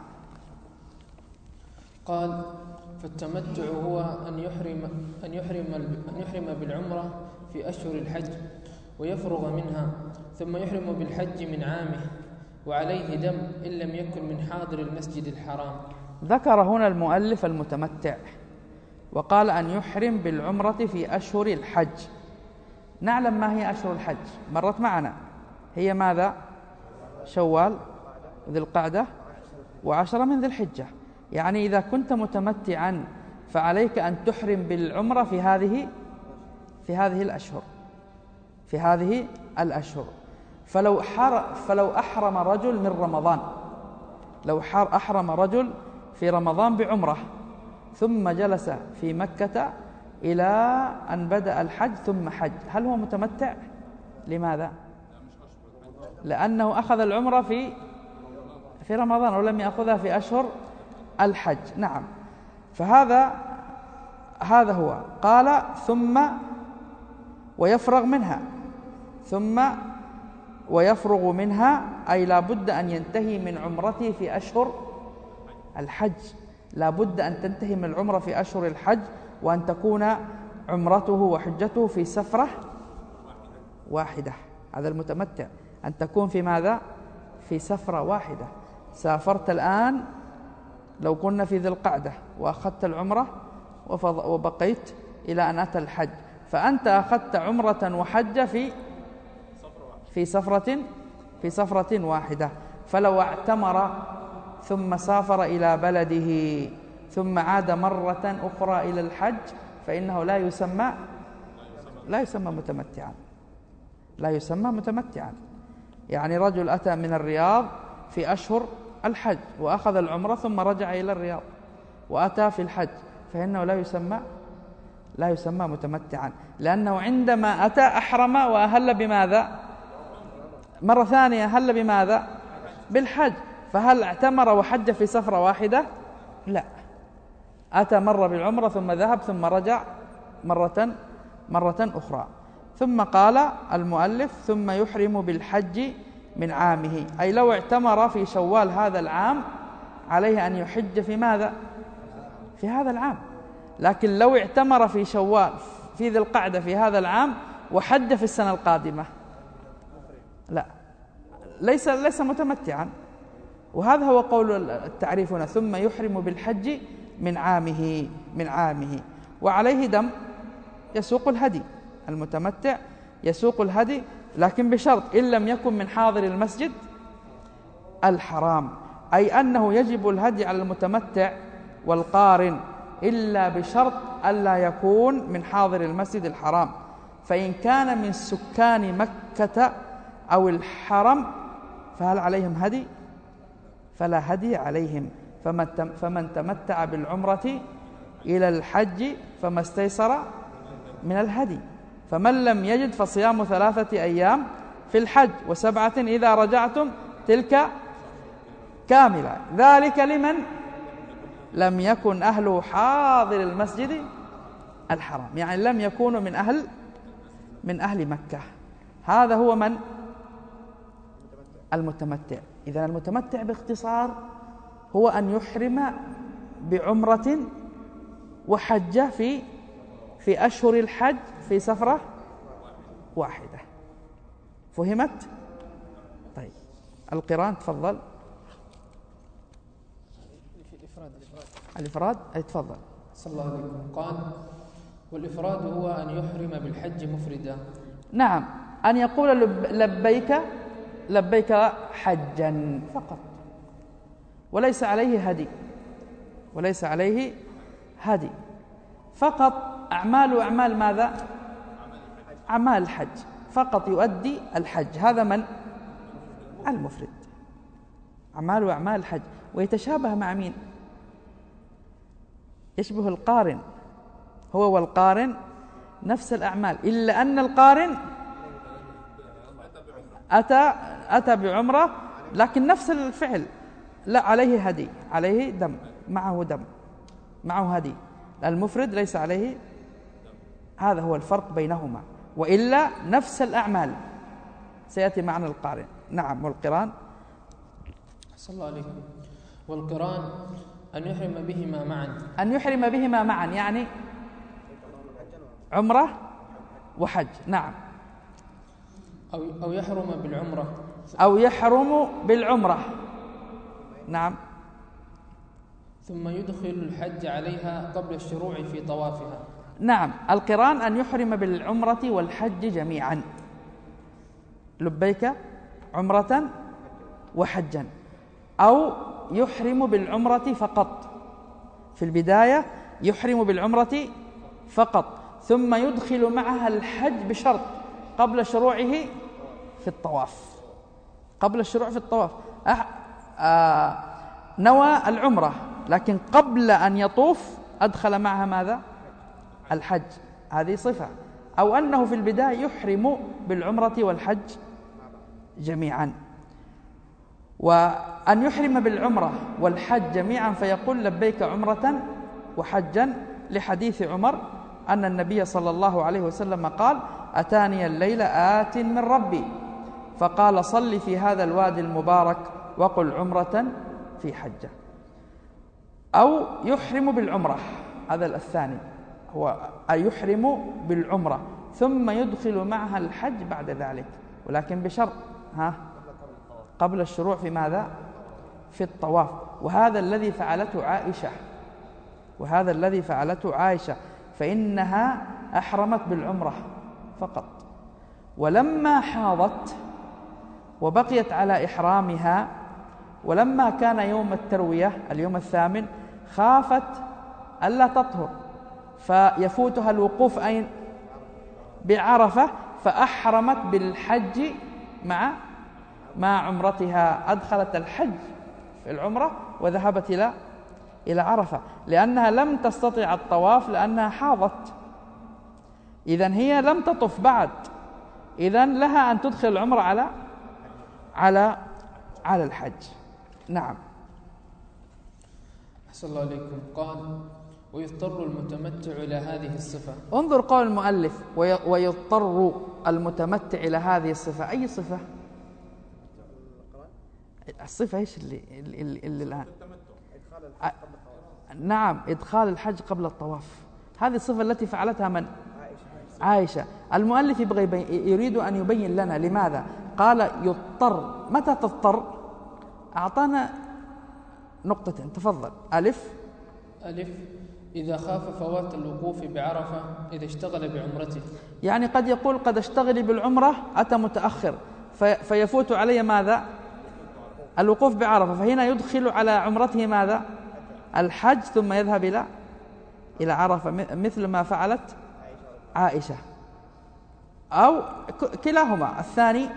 قال: فالتمتع هو أن يحرم بالعمرة في أشهر الحج ويفرغ منها، ثم يحرم بالحج من عامه، وعليه دم إن لم يكن من حاضر المسجد الحرام. ذكر هنا المؤلف المتمتع وقال أن يحرم بالعمرة في أشهر الحج. نعلم ما هي أشهر الحج، مرت معنا، هي ماذا؟ شوال، ذي القعدة، و10 من ذي الحجة. يعني إذا كنت متمتعا فعليك أن تحرم بالعمرة في هذه الأشهر. فلو أحرم رجل من رمضان، لو أحرم رجل في رمضان بعمرة ثم جلس في مكة إلى أن بدأ الحج ثم حج، هل هو متمتع؟ لماذا؟ لأنه أخذ العمرة في رمضان ولم يأخذها في أشهر الحج. نعم. فهذا هو. قال: ثم ويفرغ منها، أي لا بد أن ينتهي من عمرته في أشهر الحج، لا بد أن تنتهي من العمرة في أشهر الحج، وأن تكون عمرته وحجته في سفرة واحدة. هذا المتمتع، أن تكون في ماذا؟ في سفرة واحدة. سافرت الآن، لو كنا في ذي القعدة وأخذت العمرة وبقيت إلى أن أتى الحج، فأنت أخذت عمرة وحج في سفرة واحدة. فلو اعتمر ثم سافر إلى بلده ثم عاد مرة أخرى إلى الحج فإنه لا يسمى متمتعا. يعني رجل أتى من الرياض في أشهر الحج وأخذ العمرة ثم رجع إلى الرياض وأتى في الحج، فإنه لا يسمى متمتعا، لأنه عندما أتى أحرم وأهل بماذا؟ مرة ثانية أهل بماذا؟ بالحج. فهل اعتمر وحج في سفرة واحدة؟ لا، أتى مرة بالعمرة ثم ذهب ثم رجع مرة أخرى. ثم قال المؤلف: ثم يحرم بالحج من عامه، أي لو اعتمر في شوال هذا العام عليه أن يحج في ماذا؟ في هذا العام. لكن لو اعتمر في شوال في ذي القعدة في هذا العام وحج في السنة القادمة، لا، ليس متمتعا. وهذا هو قول التعريف هنا: ثم يحرم بالحج من عامه وعليه دم يسوق الهدي. المتمتع يسوق الهدي، لكن بشرط إن لم يكن من حاضر المسجد الحرام، أي أنه يجب الهدي على المتمتع والقارن إلا بشرط ألا يكون من حاضر المسجد الحرام. فإن كان من سكان مكة أو الحرم فهل عليهم هدي؟ فلا هدي عليهم. فمن تمتع بالعمرة إلى الحج فما استيسر من الهدي. فمن لم يجد فصيام 3 أيام في الحج و7 إذا رجعتم تلك كاملة، ذلك لمن لم يكن أهله حاضر المسجد الحرام، يعني لم يكونوا من أهل مكة. هذا هو من المتمتع. إذن المتمتع باختصار هو أن يحرم بعمرة وحج في أشهر الحج في سفرة واحدة. فهمت؟ طيب، القران تفضل. الإفراد أي تفضل. صلى الله عليه وسلم قال: والإفراد هو أن يحرم بالحج مفردا. نعم، أن يقول لبيك حجا فقط، وليس عليه هدي، فقط أعمال ماذا؟ أعمال الحج، فقط يؤدي الحج. هذا من المفرد، أعمال الحج. ويتشابه مع مين؟ يشبه القارن، هو والقارن نفس الأعمال، إلا أن القارن أتى بعمرة لكن نفس الفعل، لا عليه هدي، عليه دم، معه هدي. المفرد ليس عليه. هذا هو الفرق بينهما، وإلا نفس الأعمال سيأتي معنى القارن. نعم. والقران صلى الله عليكم. والقران أن يحرم بهما معا. أن يحرم بهما معا يعني عمرة وحج. نعم. أو يحرم بالعمرة. أو يحرم بالعمرة. نعم. ثم يدخل الحج عليها قبل الشروع في طوافها. نعم. القران أن يحرم بالعمرة والحج جميعا، لبيك عمرة وحجا، أو يحرم بالعمرة فقط. في البداية يحرم بالعمرة فقط، ثم يدخل معها الحج بشرط قبل شروعه في الطواف. قبل الشروع في الطواف نوى العمرة، لكن قبل أن يطوف أدخل معها ماذا؟ الحج. هذه صفة. أو أنه في البداية يحرم بالعمرة والحج جميعا. وأن يحرم بالعمرة والحج جميعا فيقول لبيك عمرة وحجا، لحديث عمر أن النبي صلى الله عليه وسلم قال: أتاني الليلة آت من ربي فقال: صل في هذا الوادي المبارك وقل عمرة في حجة. أو يحرم بالعمرة، هذا الثاني، هو يحرم بالعمرة ثم يدخل معها الحج بعد ذلك، ولكن بشرط قبل الشروع في ماذا؟ في الطواف. وهذا الذي فعلته عائشة، وهذا الذي فعلته عائشة، فإنها أحرمت بالعمرة فقط، ولما حاضت وبقيت على إحرامها، ولما كان يوم التروية اليوم الثامن خافت ألا تطهر فيفوتها الوقوف أين؟ بعرفة، فأحرمت بالحج مع عمرتها، أدخلت الحج في العمرة وذهبت إلى عرفة، لأنها لم تستطع الطواف لأنها حاضت. إذن هي لم تطف بعد، إذن لها أن تدخل العمرة على الحج. نعم. أحسن الله عليكم. قال: ويضطر المتمتع إلى هذه الصفة. انظر قول المؤلف: ويضطر المتمتع إلى هذه الصفة. أي صفة؟ الصفة إيش اللي الآن؟ نعم، إدخال الحج قبل الطواف. هذه الصفة التي فعلتها من؟ عائشة. المؤلف يريد أن يبين لنا لماذا قال يضطر. متى تضطر؟ أعطانا نقطتين. تفضل. ألف إذا خاف فوات الوقوف بعرفة إذا اشتغل بعمرته. يعني قد يقول قد اشتغل بالعمرة، أتى متأخر فيفوت علي ماذا؟ الوقوف بعرفة، فهنا يدخل على عمرته ماذا؟ الحج، ثم يذهب إلى عرفة، مثل ما فعلت عائشة. أو كلاهما. الثاني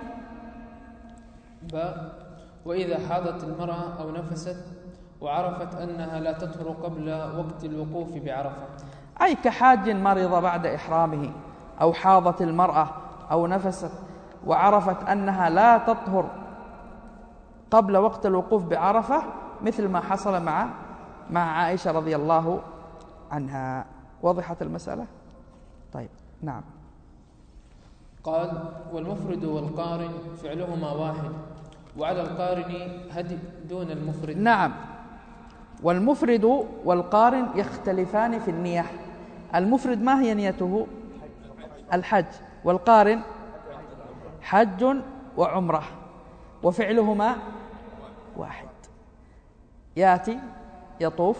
وإذا حاضت المرأة أو نفست وعرفت أنها لا تطهر قبل وقت الوقوف بعرفة، أي كحاج مرض بعد إحرامه، أو حاضت المرأة أو نفست وعرفت أنها لا تطهر قبل وقت الوقوف بعرفة، مثل ما حصل مع عائشة رضي الله عنها. وضحت المسألة؟ طيب. نعم. قال: والمفرد والقارن فعلهما واحد، وعلى القارن هدي دون المفرد. نعم. والمفرد والقارن يختلفان في النية. المفرد ما هي نيته؟ الحج. والقارن حج وعمرة، وفعلهما واحد. يأتي يطوف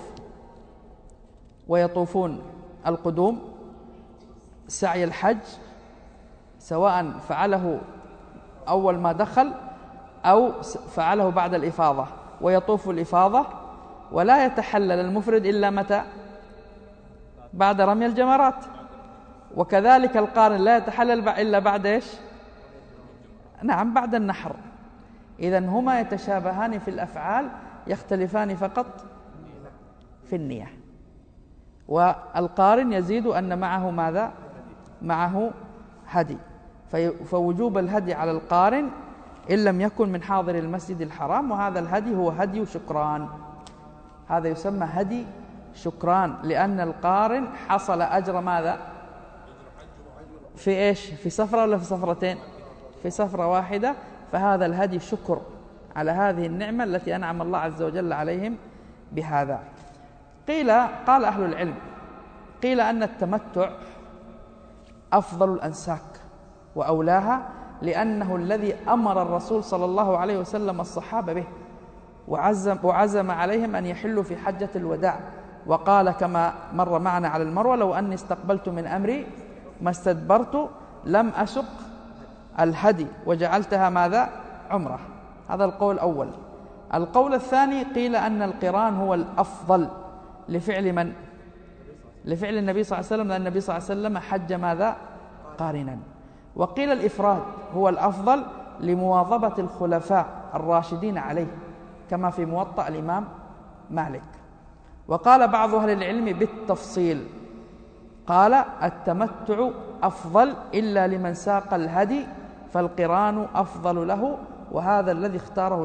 ويطوفون القدوم، سعي الحج، سواء فعله أول ما دخل أو فعله بعد الإفاضة، ويطوف الإفاضة، ولا يتحلل المفرد إلا متى؟ بعد رمي الجمرات. وكذلك القارن لا يتحلل إلا بعد إيش؟ نعم، بعد النحر. إذن هما يتشابهان في الأفعال، يختلفان فقط في النية. والقارن يزيد أن معه ماذا؟ معه هدي، فوجوب الهدي على القارن إن لم يكن من حاضر المسجد الحرام، وهذا الهدي هو هدي شكران. هذا يسمى هدي شكران، لأن القارن حصل أجر ماذا؟ في إيش؟ في سفرة ولا في سفرتين؟ في سفرة واحدة، فهذا الهدي شكر على هذه النعمة التي أنعم الله عز وجل عليهم بهذا. قال أهل العلم قيل أن التمتع أفضل الأنساك وأولاها، لأنه الذي أمر الرسول صلى الله عليه وسلم الصحابة به وعزم عليهم أن يحلوا في حجة الوداع، وقال كما مر معنا على المروة: لو أني استقبلت من أمري ما استدبرت لم أسق الهدي وجعلتها ماذا؟ عمرة. هذا القول الأول. القول الثاني قيل أن القران هو الأفضل لفعل من؟ لفعل النبي صلى الله عليه وسلم، لأن النبي صلى الله عليه وسلم حج ماذا؟ قارنا. وقيل الإفراد هو الأفضل لمواظبة الخلفاء الراشدين عليه، كما في موطأ الإمام مالك. وقال بعض أهل العلم بالتفصيل، قال: التمتع أفضل إلا لمن ساق الهدي، فالقران أفضل له. وهذا الذي اختاره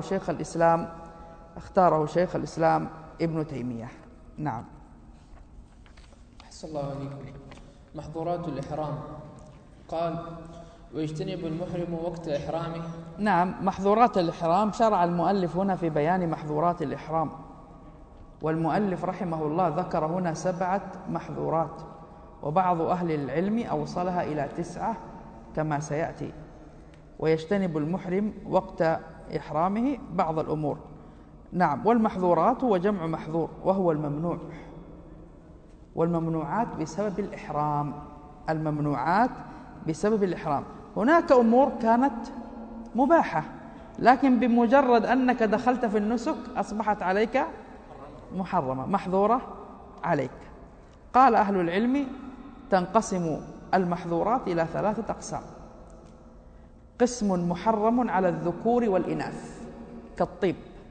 شيخ الإسلام ابن تيمية. نعم. أحسن الله عليكم. محظورات الإحرام، قال: ويجتنب المحرم وقت إحرامه. نعم، محظورات الإحرام شرع المؤلف هنا في بيان محظورات الإحرام، والمؤلف رحمه الله ذكر هنا 7 محظورات، وبعض أهل العلم أوصلها إلى 9 كما سيأتي. ويجتنب المحرم وقت إحرامه بعض الأمور. نعم. والمحظورات هو جمع محظور، وهو الممنوع، والممنوعات بسبب الإحرام. الممنوعات بسبب الإحرام. هناك أمور كانت مباحة، لكن بمجرد أنك دخلت في النسك أصبحت عليك محرمة، محظورة عليك. قال أهل العلم: تنقسم المحظورات إلى 3 أقسام: قسم محرم على الذكور والإناث كالطيب،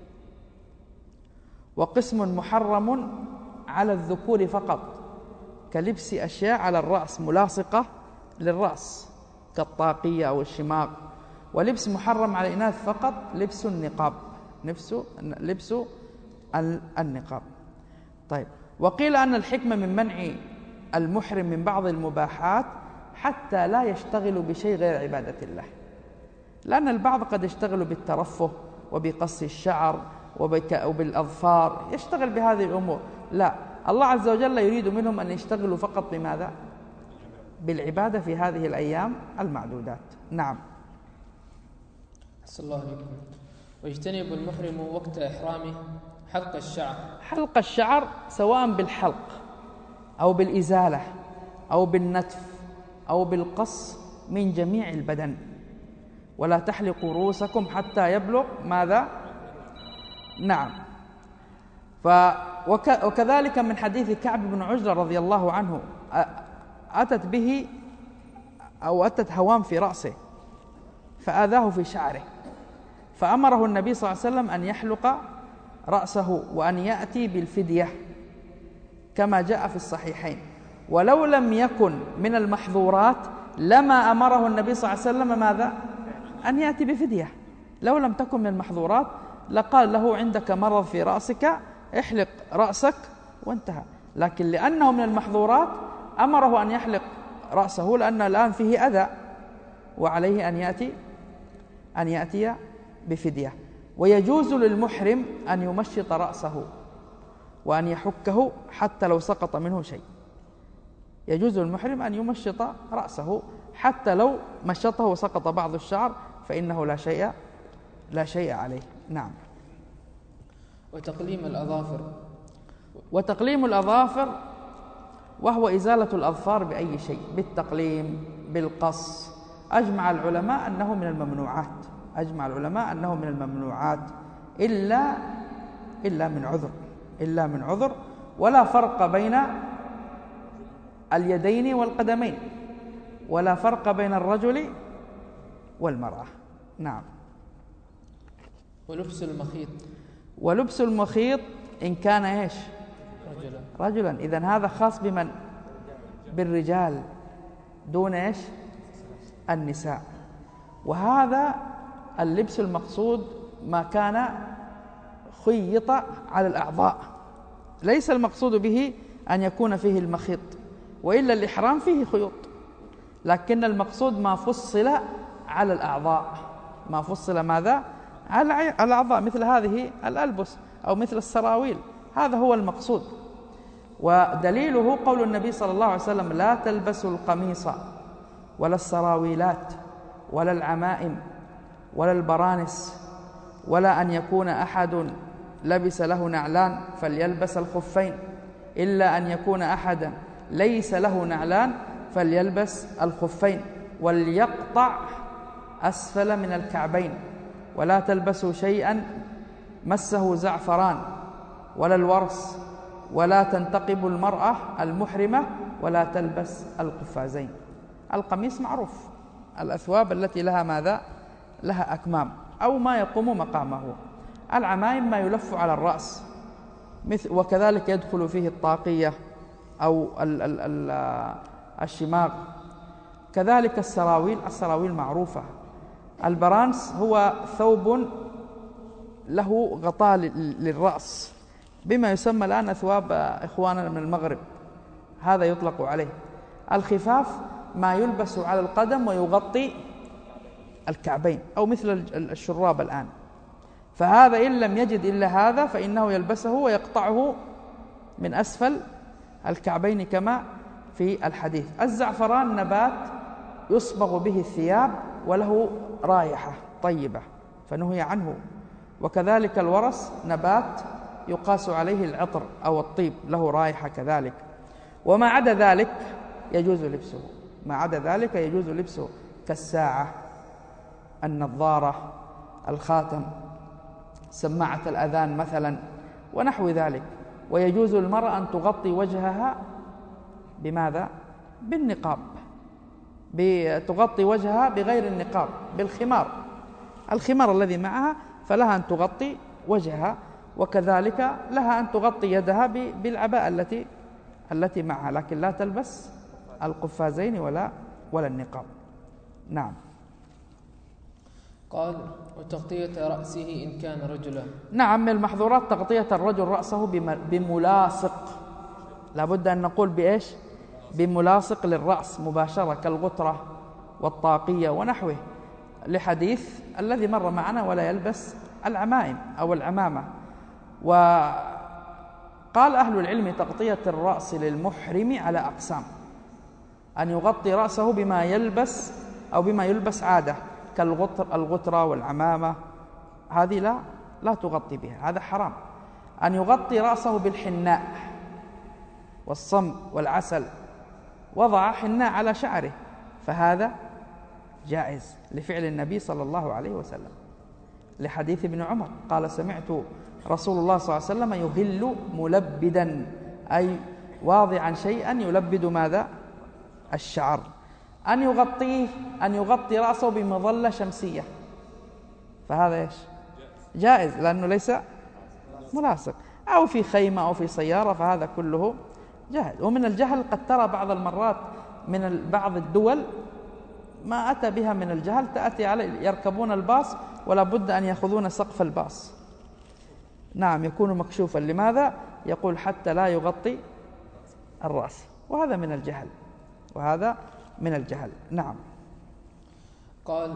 وقسم محرم على الذكور فقط كلبس أشياء على الرأس ملاصقة للرأس كالطاقية أو الشماغ، ولبس محرم على الإناث فقط لبس النقاب، لبس النقاب. طيب. وقيل أن الحكمة من منع المحرم من بعض المباحات حتى لا يشتغل بشيء غير عبادة الله، لأن البعض قد يشتغل بالترفه وبقص الشعر وبالأظفار، يشتغل بهذه الأمور. لا، الله عز وجل يريد منهم أن يشتغلوا فقط بماذا؟ بالعبادة في هذه الأيام المعدودات. نعم. أحسن الله عليكم. ويجتنب المحرم وقت إحرامه حلق الشعر. حلق الشعر سواء بالحلق أو بالإزالة أو بالنتف أو بالقص من جميع البدن. ولا تحلقوا رؤوسكم حتى يبلغ ماذا؟ نعم. وكذلك من حديث كعب بن عجرة رضي الله عنه، أتت به أو أتت هوام في رأسه فآذاه في شعره، فأمره النبي صلى الله عليه وسلم أن يحلق رأسه وأن يأتي بالفدية كما جاء في الصحيحين. ولو لم يكن من المحظورات لما أمره النبي صلى الله عليه وسلم ماذا؟ أن يأتي بفدية. لو لم تكن من المحظورات لقال له: عندك مرض في رأسك، احلق رأسك وانتهى. لكن لأنه من المحظورات أمره أن يحلق رأسه، لأن الآن فيه أذى وعليه أن يأتي بفدية. ويجوز للمحرم أن يمشط رأسه وأن يحكه حتى لو سقط منه شيء. يجوز للمحرم أن يمشط رأسه حتى لو مشطه وسقط بعض الشعر فإنه لا شيء عليه. نعم. وتقليم الأظافر وهو إزالة الأظفار بأي شيء، بالتقليم، بالقص. أجمع العلماء أنه من الممنوعات إلا من عذر. ولا فرق بين اليدين والقدمين، ولا فرق بين الرجل والمرأة. نعم. ولبس المخيط إن كان إيش؟ رجلا. إذن هذا خاص بمن؟ بالرجال دون إيش؟ النساء. وهذا اللبس المقصود ما كان خيط على الأعضاء، ليس المقصود به أن يكون فيه المخيط، وإلا الإحرام فيه خيوط، لكن المقصود ما فصل على الأعضاء، ما فصل ماذا؟ على الأعضاء، مثل هذه الألبس أو مثل السراويل، هذا هو المقصود. ودليله قول النبي صلى الله عليه وسلم: لا تلبسوا القميص ولا السراويلات ولا العمائم ولا البرانس، ولا أن يكون أحد لبس له نعلان فليلبس الخفين، إلا أن يكون أحدا ليس له نعلان فليلبس الخفين، وليقطع أسفل من الكعبين، ولا تلبسوا شيئا مسه زعفران ولا الورس، ولا تنتقب المرأة المحرمة، ولا تلبس القفازين. القميص معروف، الأثواب التي لها ماذا؟ لها أكمام أو ما يقوم مقامه. العمائم ما يلف على الرأس، وكذلك يدخل فيه الطاقية أو الشماغ. كذلك السراويل معروفة. البرانس هو ثوب له غطاء للرأس، بما يسمى الآن أثواب إخواننا من المغرب، هذا يطلق عليه. الخفاف ما يلبس على القدم ويغطي الكعبين، أو مثل الشراب الآن. فهذا إن لم يجد إلا هذا فإنه يلبسه ويقطعه من أسفل الكعبين كما في الحديث. الزعفران نبات يصبغ به الثياب وله رائحة طيبة فنهي عنه، وكذلك الورس نبات يقاس عليه العطر أو الطيب، له رائحة كذلك. وما عدا ذلك يجوز لبسه، ما عدا ذلك يجوز لبسه، كالساعة، النظارة، الخاتم، سماعة الأذان مثلا، ونحو ذلك. ويجوز للمرأة أن تغطي وجهها بماذا؟ بالنقاب، تغطي وجهها بغير النقاب، بالخمار، الخمار الذي معها، فلها أن تغطي وجهها، وكذلك لها أن تغطي يدها بالعباءة التي معها، لكن لا تلبس القفازين ولا النقاب. نعم. قال: وتغطية رأسه إن كان رجلا. نعم، من المحظورات تغطية الرجل رأسه بملاصق، لابد أن نقول بإيش؟ بملاصق للرأس مباشرة، كالغترة والطاقية ونحوه، لحديث الذي مر معنا: ولا يلبس العمائم أو العمامة. وقال أهل العلم: تغطية الرأس للمحرم على أقسام، أن يغطي رأسه بما يلبس أو بما يلبس عادة، كالغترة والعمامة، هذه لا تغطي بها، هذا حرام. أن يغطي رأسه بالحناء والصمغ والعسل، وضع حناء على شعره، فهذا جائز لفعل النبي صلى الله عليه وسلم، لحديث ابن عمر قال: سمعت رسول الله صلى الله عليه وسلم يهل ملبدا، أي واضعا شيئا يلبد ماذا؟ الشعر. أن يغطي رأسه بمظلة شمسية، فهذا إيش؟ جائز، لأنه ليس ملاصق، أو في خيمة أو في سيارة، فهذا كله جائز. ومن الجهل قد ترى بعض المرات من بعض الدول ما أتى بها من الجهل، تأتي عليه يركبون الباص ولا بد أن يأخذون سقف الباص، نعم، يكون مكشوفا. لماذا؟ يقول حتى لا يغطي الرأس، وهذا من الجهل، وهذا من الجهل. نعم. قال: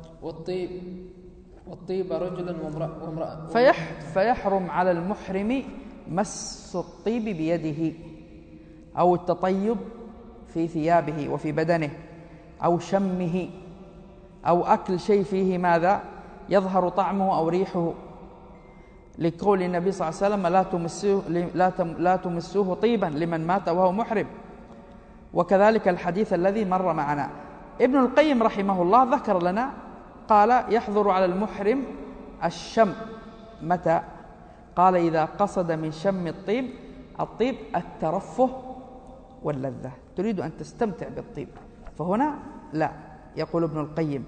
والطيب رجلا وامرأة. فيحرم على المحرم مس الطيب بيده، أو التطيب في ثيابه وفي بدنه، أو شمه، أو أكل شيء فيه ماذا؟ يظهر طعمه أو ريحه، لقول النبي صلى الله عليه وسلم: لا تمسوه طيبا لمن مات وهو محرم. وكذلك الحديث الذي مر معنا. ابن القيم رحمه الله ذكر لنا، قال: يحظر على المحرم الشم. متى؟ قال: إذا قصد من شم الطيب الترفه واللذة، تريد أن تستمتع بالطيب، فهنا لا، يقول ابن القيم.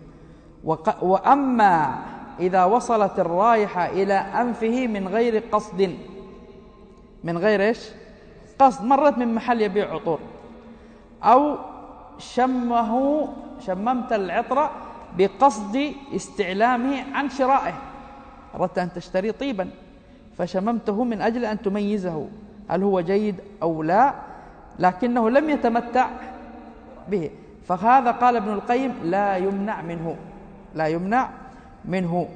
وأما إذا وصلت الرائحة إلى أنفه من غير قصد، من غير إيش؟ قصد، مرت من محل يبيع عطور، أو شممت العطر بقصد استعلامه عن شرائه، أردت أن تشتري طيبا فشممته من أجل أن تميزه هل هو جيد أو لا، لكنه لم يتمتع به، فهذا قال ابن القيم لا يمنع منه، لا يمنع منه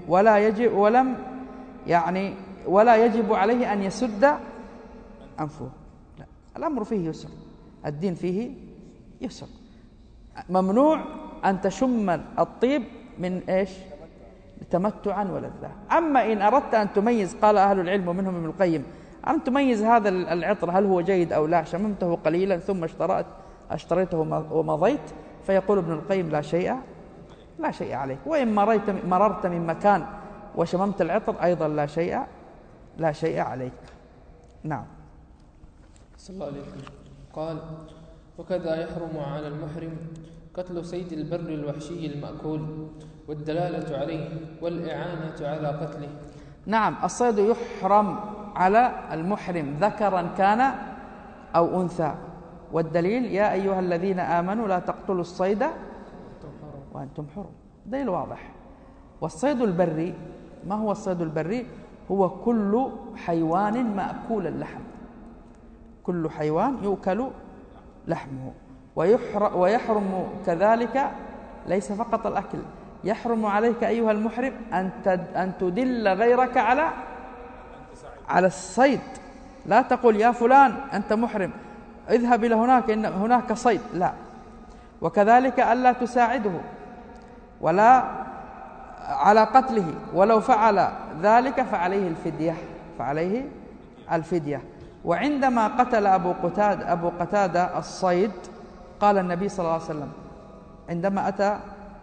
ولا يجب عليه أن يسد أنفه. لا، الأمر فيه يسر، الدين فيه يسر. ممنوع أن تشم الطيب من إيش؟ تمتعا ولذة. أما إن أردت أن تميز، قال أهل العلم ومنهم ابن القيم، أن تميز هذا العطر هل هو جيد أو لا، شممته قليلا ثم اشتريته ومضيت، فيقول ابن القيم لا شيء عليك. وإن مررت من مكان وشممت العطر أيضا لا شيء عليك. نعم. صلى الله عليه وسلم قال: وكذا يحرم على المحرم قتل صيد البر الوحشي المأكول والدلالة عليه والإعانة على قتله. نعم، الصيد يحرم على المحرم ذكرا كان أو أنثى، والدليل يا أيها الذين آمنوا لا تقتلوا الصيد وأنتم حرم، دليل واضح. والصيد البري، ما هو الصيد البري؟ هو كل حيوان مأكول اللحم، كل حيوان يؤكل لحمه. ويحرم كذلك ليس فقط الأكل، يحرم عليك أيها المحرم أن تدل غيرك على الصيد. لا تقول يا فلان أنت محرم اذهب إلى هناك إن هناك صيد، لا. وكذلك ألا تساعده ولا على قتله، ولو فعل ذلك فعليه الفدية. وعندما قتل أبو قتادة الصيد، قال النبي صلى الله عليه وسلم عندما أتى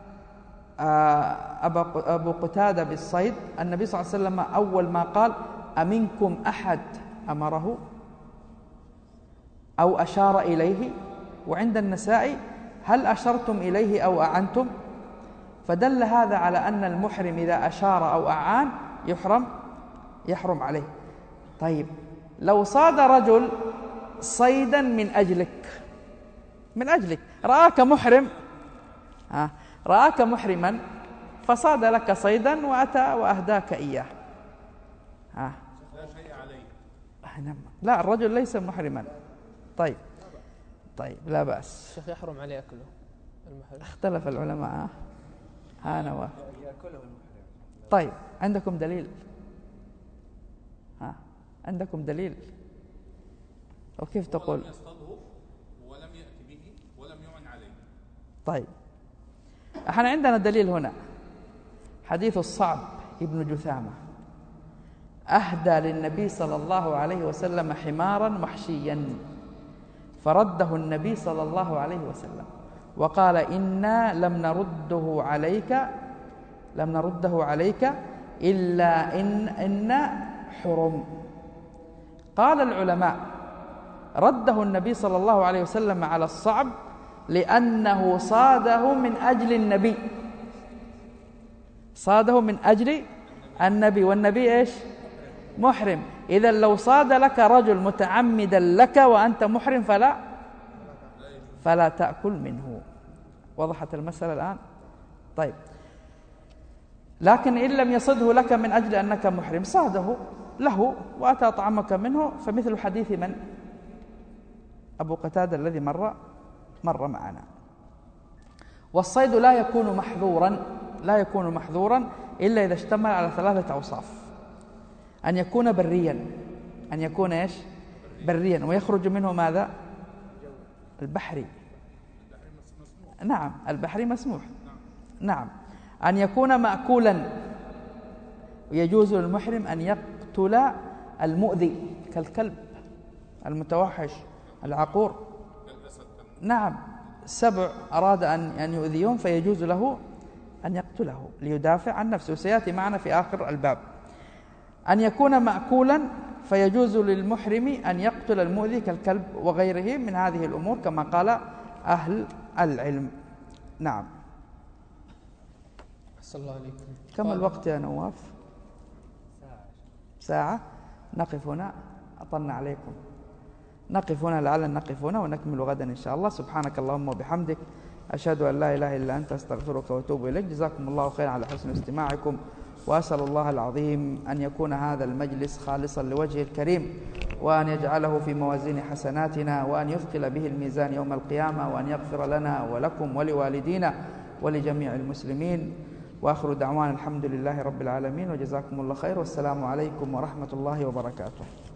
أبو قتادة بالصيد، النبي صلى الله عليه وسلم أول ما قال: أمنكم أحد أمره أو أشار إليه؟ وعند النسائي: هل أشرتم إليه أو أعنتم؟ فدل هذا على أن المحرم إذا أشار أو أعان يحرم عليه. طيب، لو صاد رجل صيدا من أجلك رآك محرما فصاد لك صيدا وأتى وأهداك إياه، لا شيء عليه. لا، الرجل ليس محرما. طيب لا بأس. الشيخ يحرم عليه أكله المحرم؟ اختلف العلماء. نواف. طيب، عندكم دليل؟ عندكم دليل؟ وكيف تقول؟ ولم يصطده ولم يأتي به ولم يعن عليه. طيب، احنا عندنا دليل هنا، حديث الصعب ابن جثامة أهدى للنبي صلى الله عليه وسلم حمارا وحشيا، فرده النبي صلى الله عليه وسلم وقال: إنا لم نرده عليك إلا إن حرم. قال العلماء: رده النبي صلى الله عليه وسلم على الصعب لأنه صاده من أجل النبي، صاده من أجل النبي، والنبي إيش؟ محرم. إذا لو صاد لك رجل متعمدا لك وأنت محرم فلا تأكل منه. وضحت المسألة الآن؟ طيب، لكن إن لم يصده لك من أجل أنك محرم، صاده له وأتى طعمك منه، فمثل حديث من؟ أبو قتادة الذي مر معنا. والصيد لا يكون محظورا إلا إذا اشتمل على 3 أوصاف: أن يكون بريا، أن يكون إيش؟ بريا، ويخرج منه ماذا؟ البحري. نعم، البحري مسموح. نعم. أن يكون مأكولا، ويجوز للمحرم أن يقتل المؤذي كالكلب المتوحش العقور. نعم، السبع أراد أن يؤذيهم فيجوز له أن يقتله ليدافع عن نفسه، سيأتي معنا في آخر الباب. أن يكون مأكولا، فيجوز للمحرم أن يقتل المؤذي كالكلب وغيره من هذه الأمور كما قال أهل العلم. نعم. صلى الله عليكم. كم الوقت يا نواف؟ ساعة. نقف هنا، أطلنا عليكم. نقف هنا، لعلنا نقف هنا ونكمل غدا إن شاء الله. سبحانك اللهم وبحمدك، أشهد أن لا إله إلا أنت، أستغفرك وأتوب إليك. جزاكم الله خيرا على حسن استماعكم، وأسأل الله العظيم أن يكون هذا المجلس خالصا لوجهه الكريم، وأن يجعله في موازين حسناتنا، وأن يثقل به الميزان يوم القيامة، وأن يغفر لنا ولكم ولوالدينا ولجميع المسلمين. وآخر دعوانا الحمد لله رب العالمين، وجزاكم الله خير، والسلام عليكم ورحمة الله وبركاته.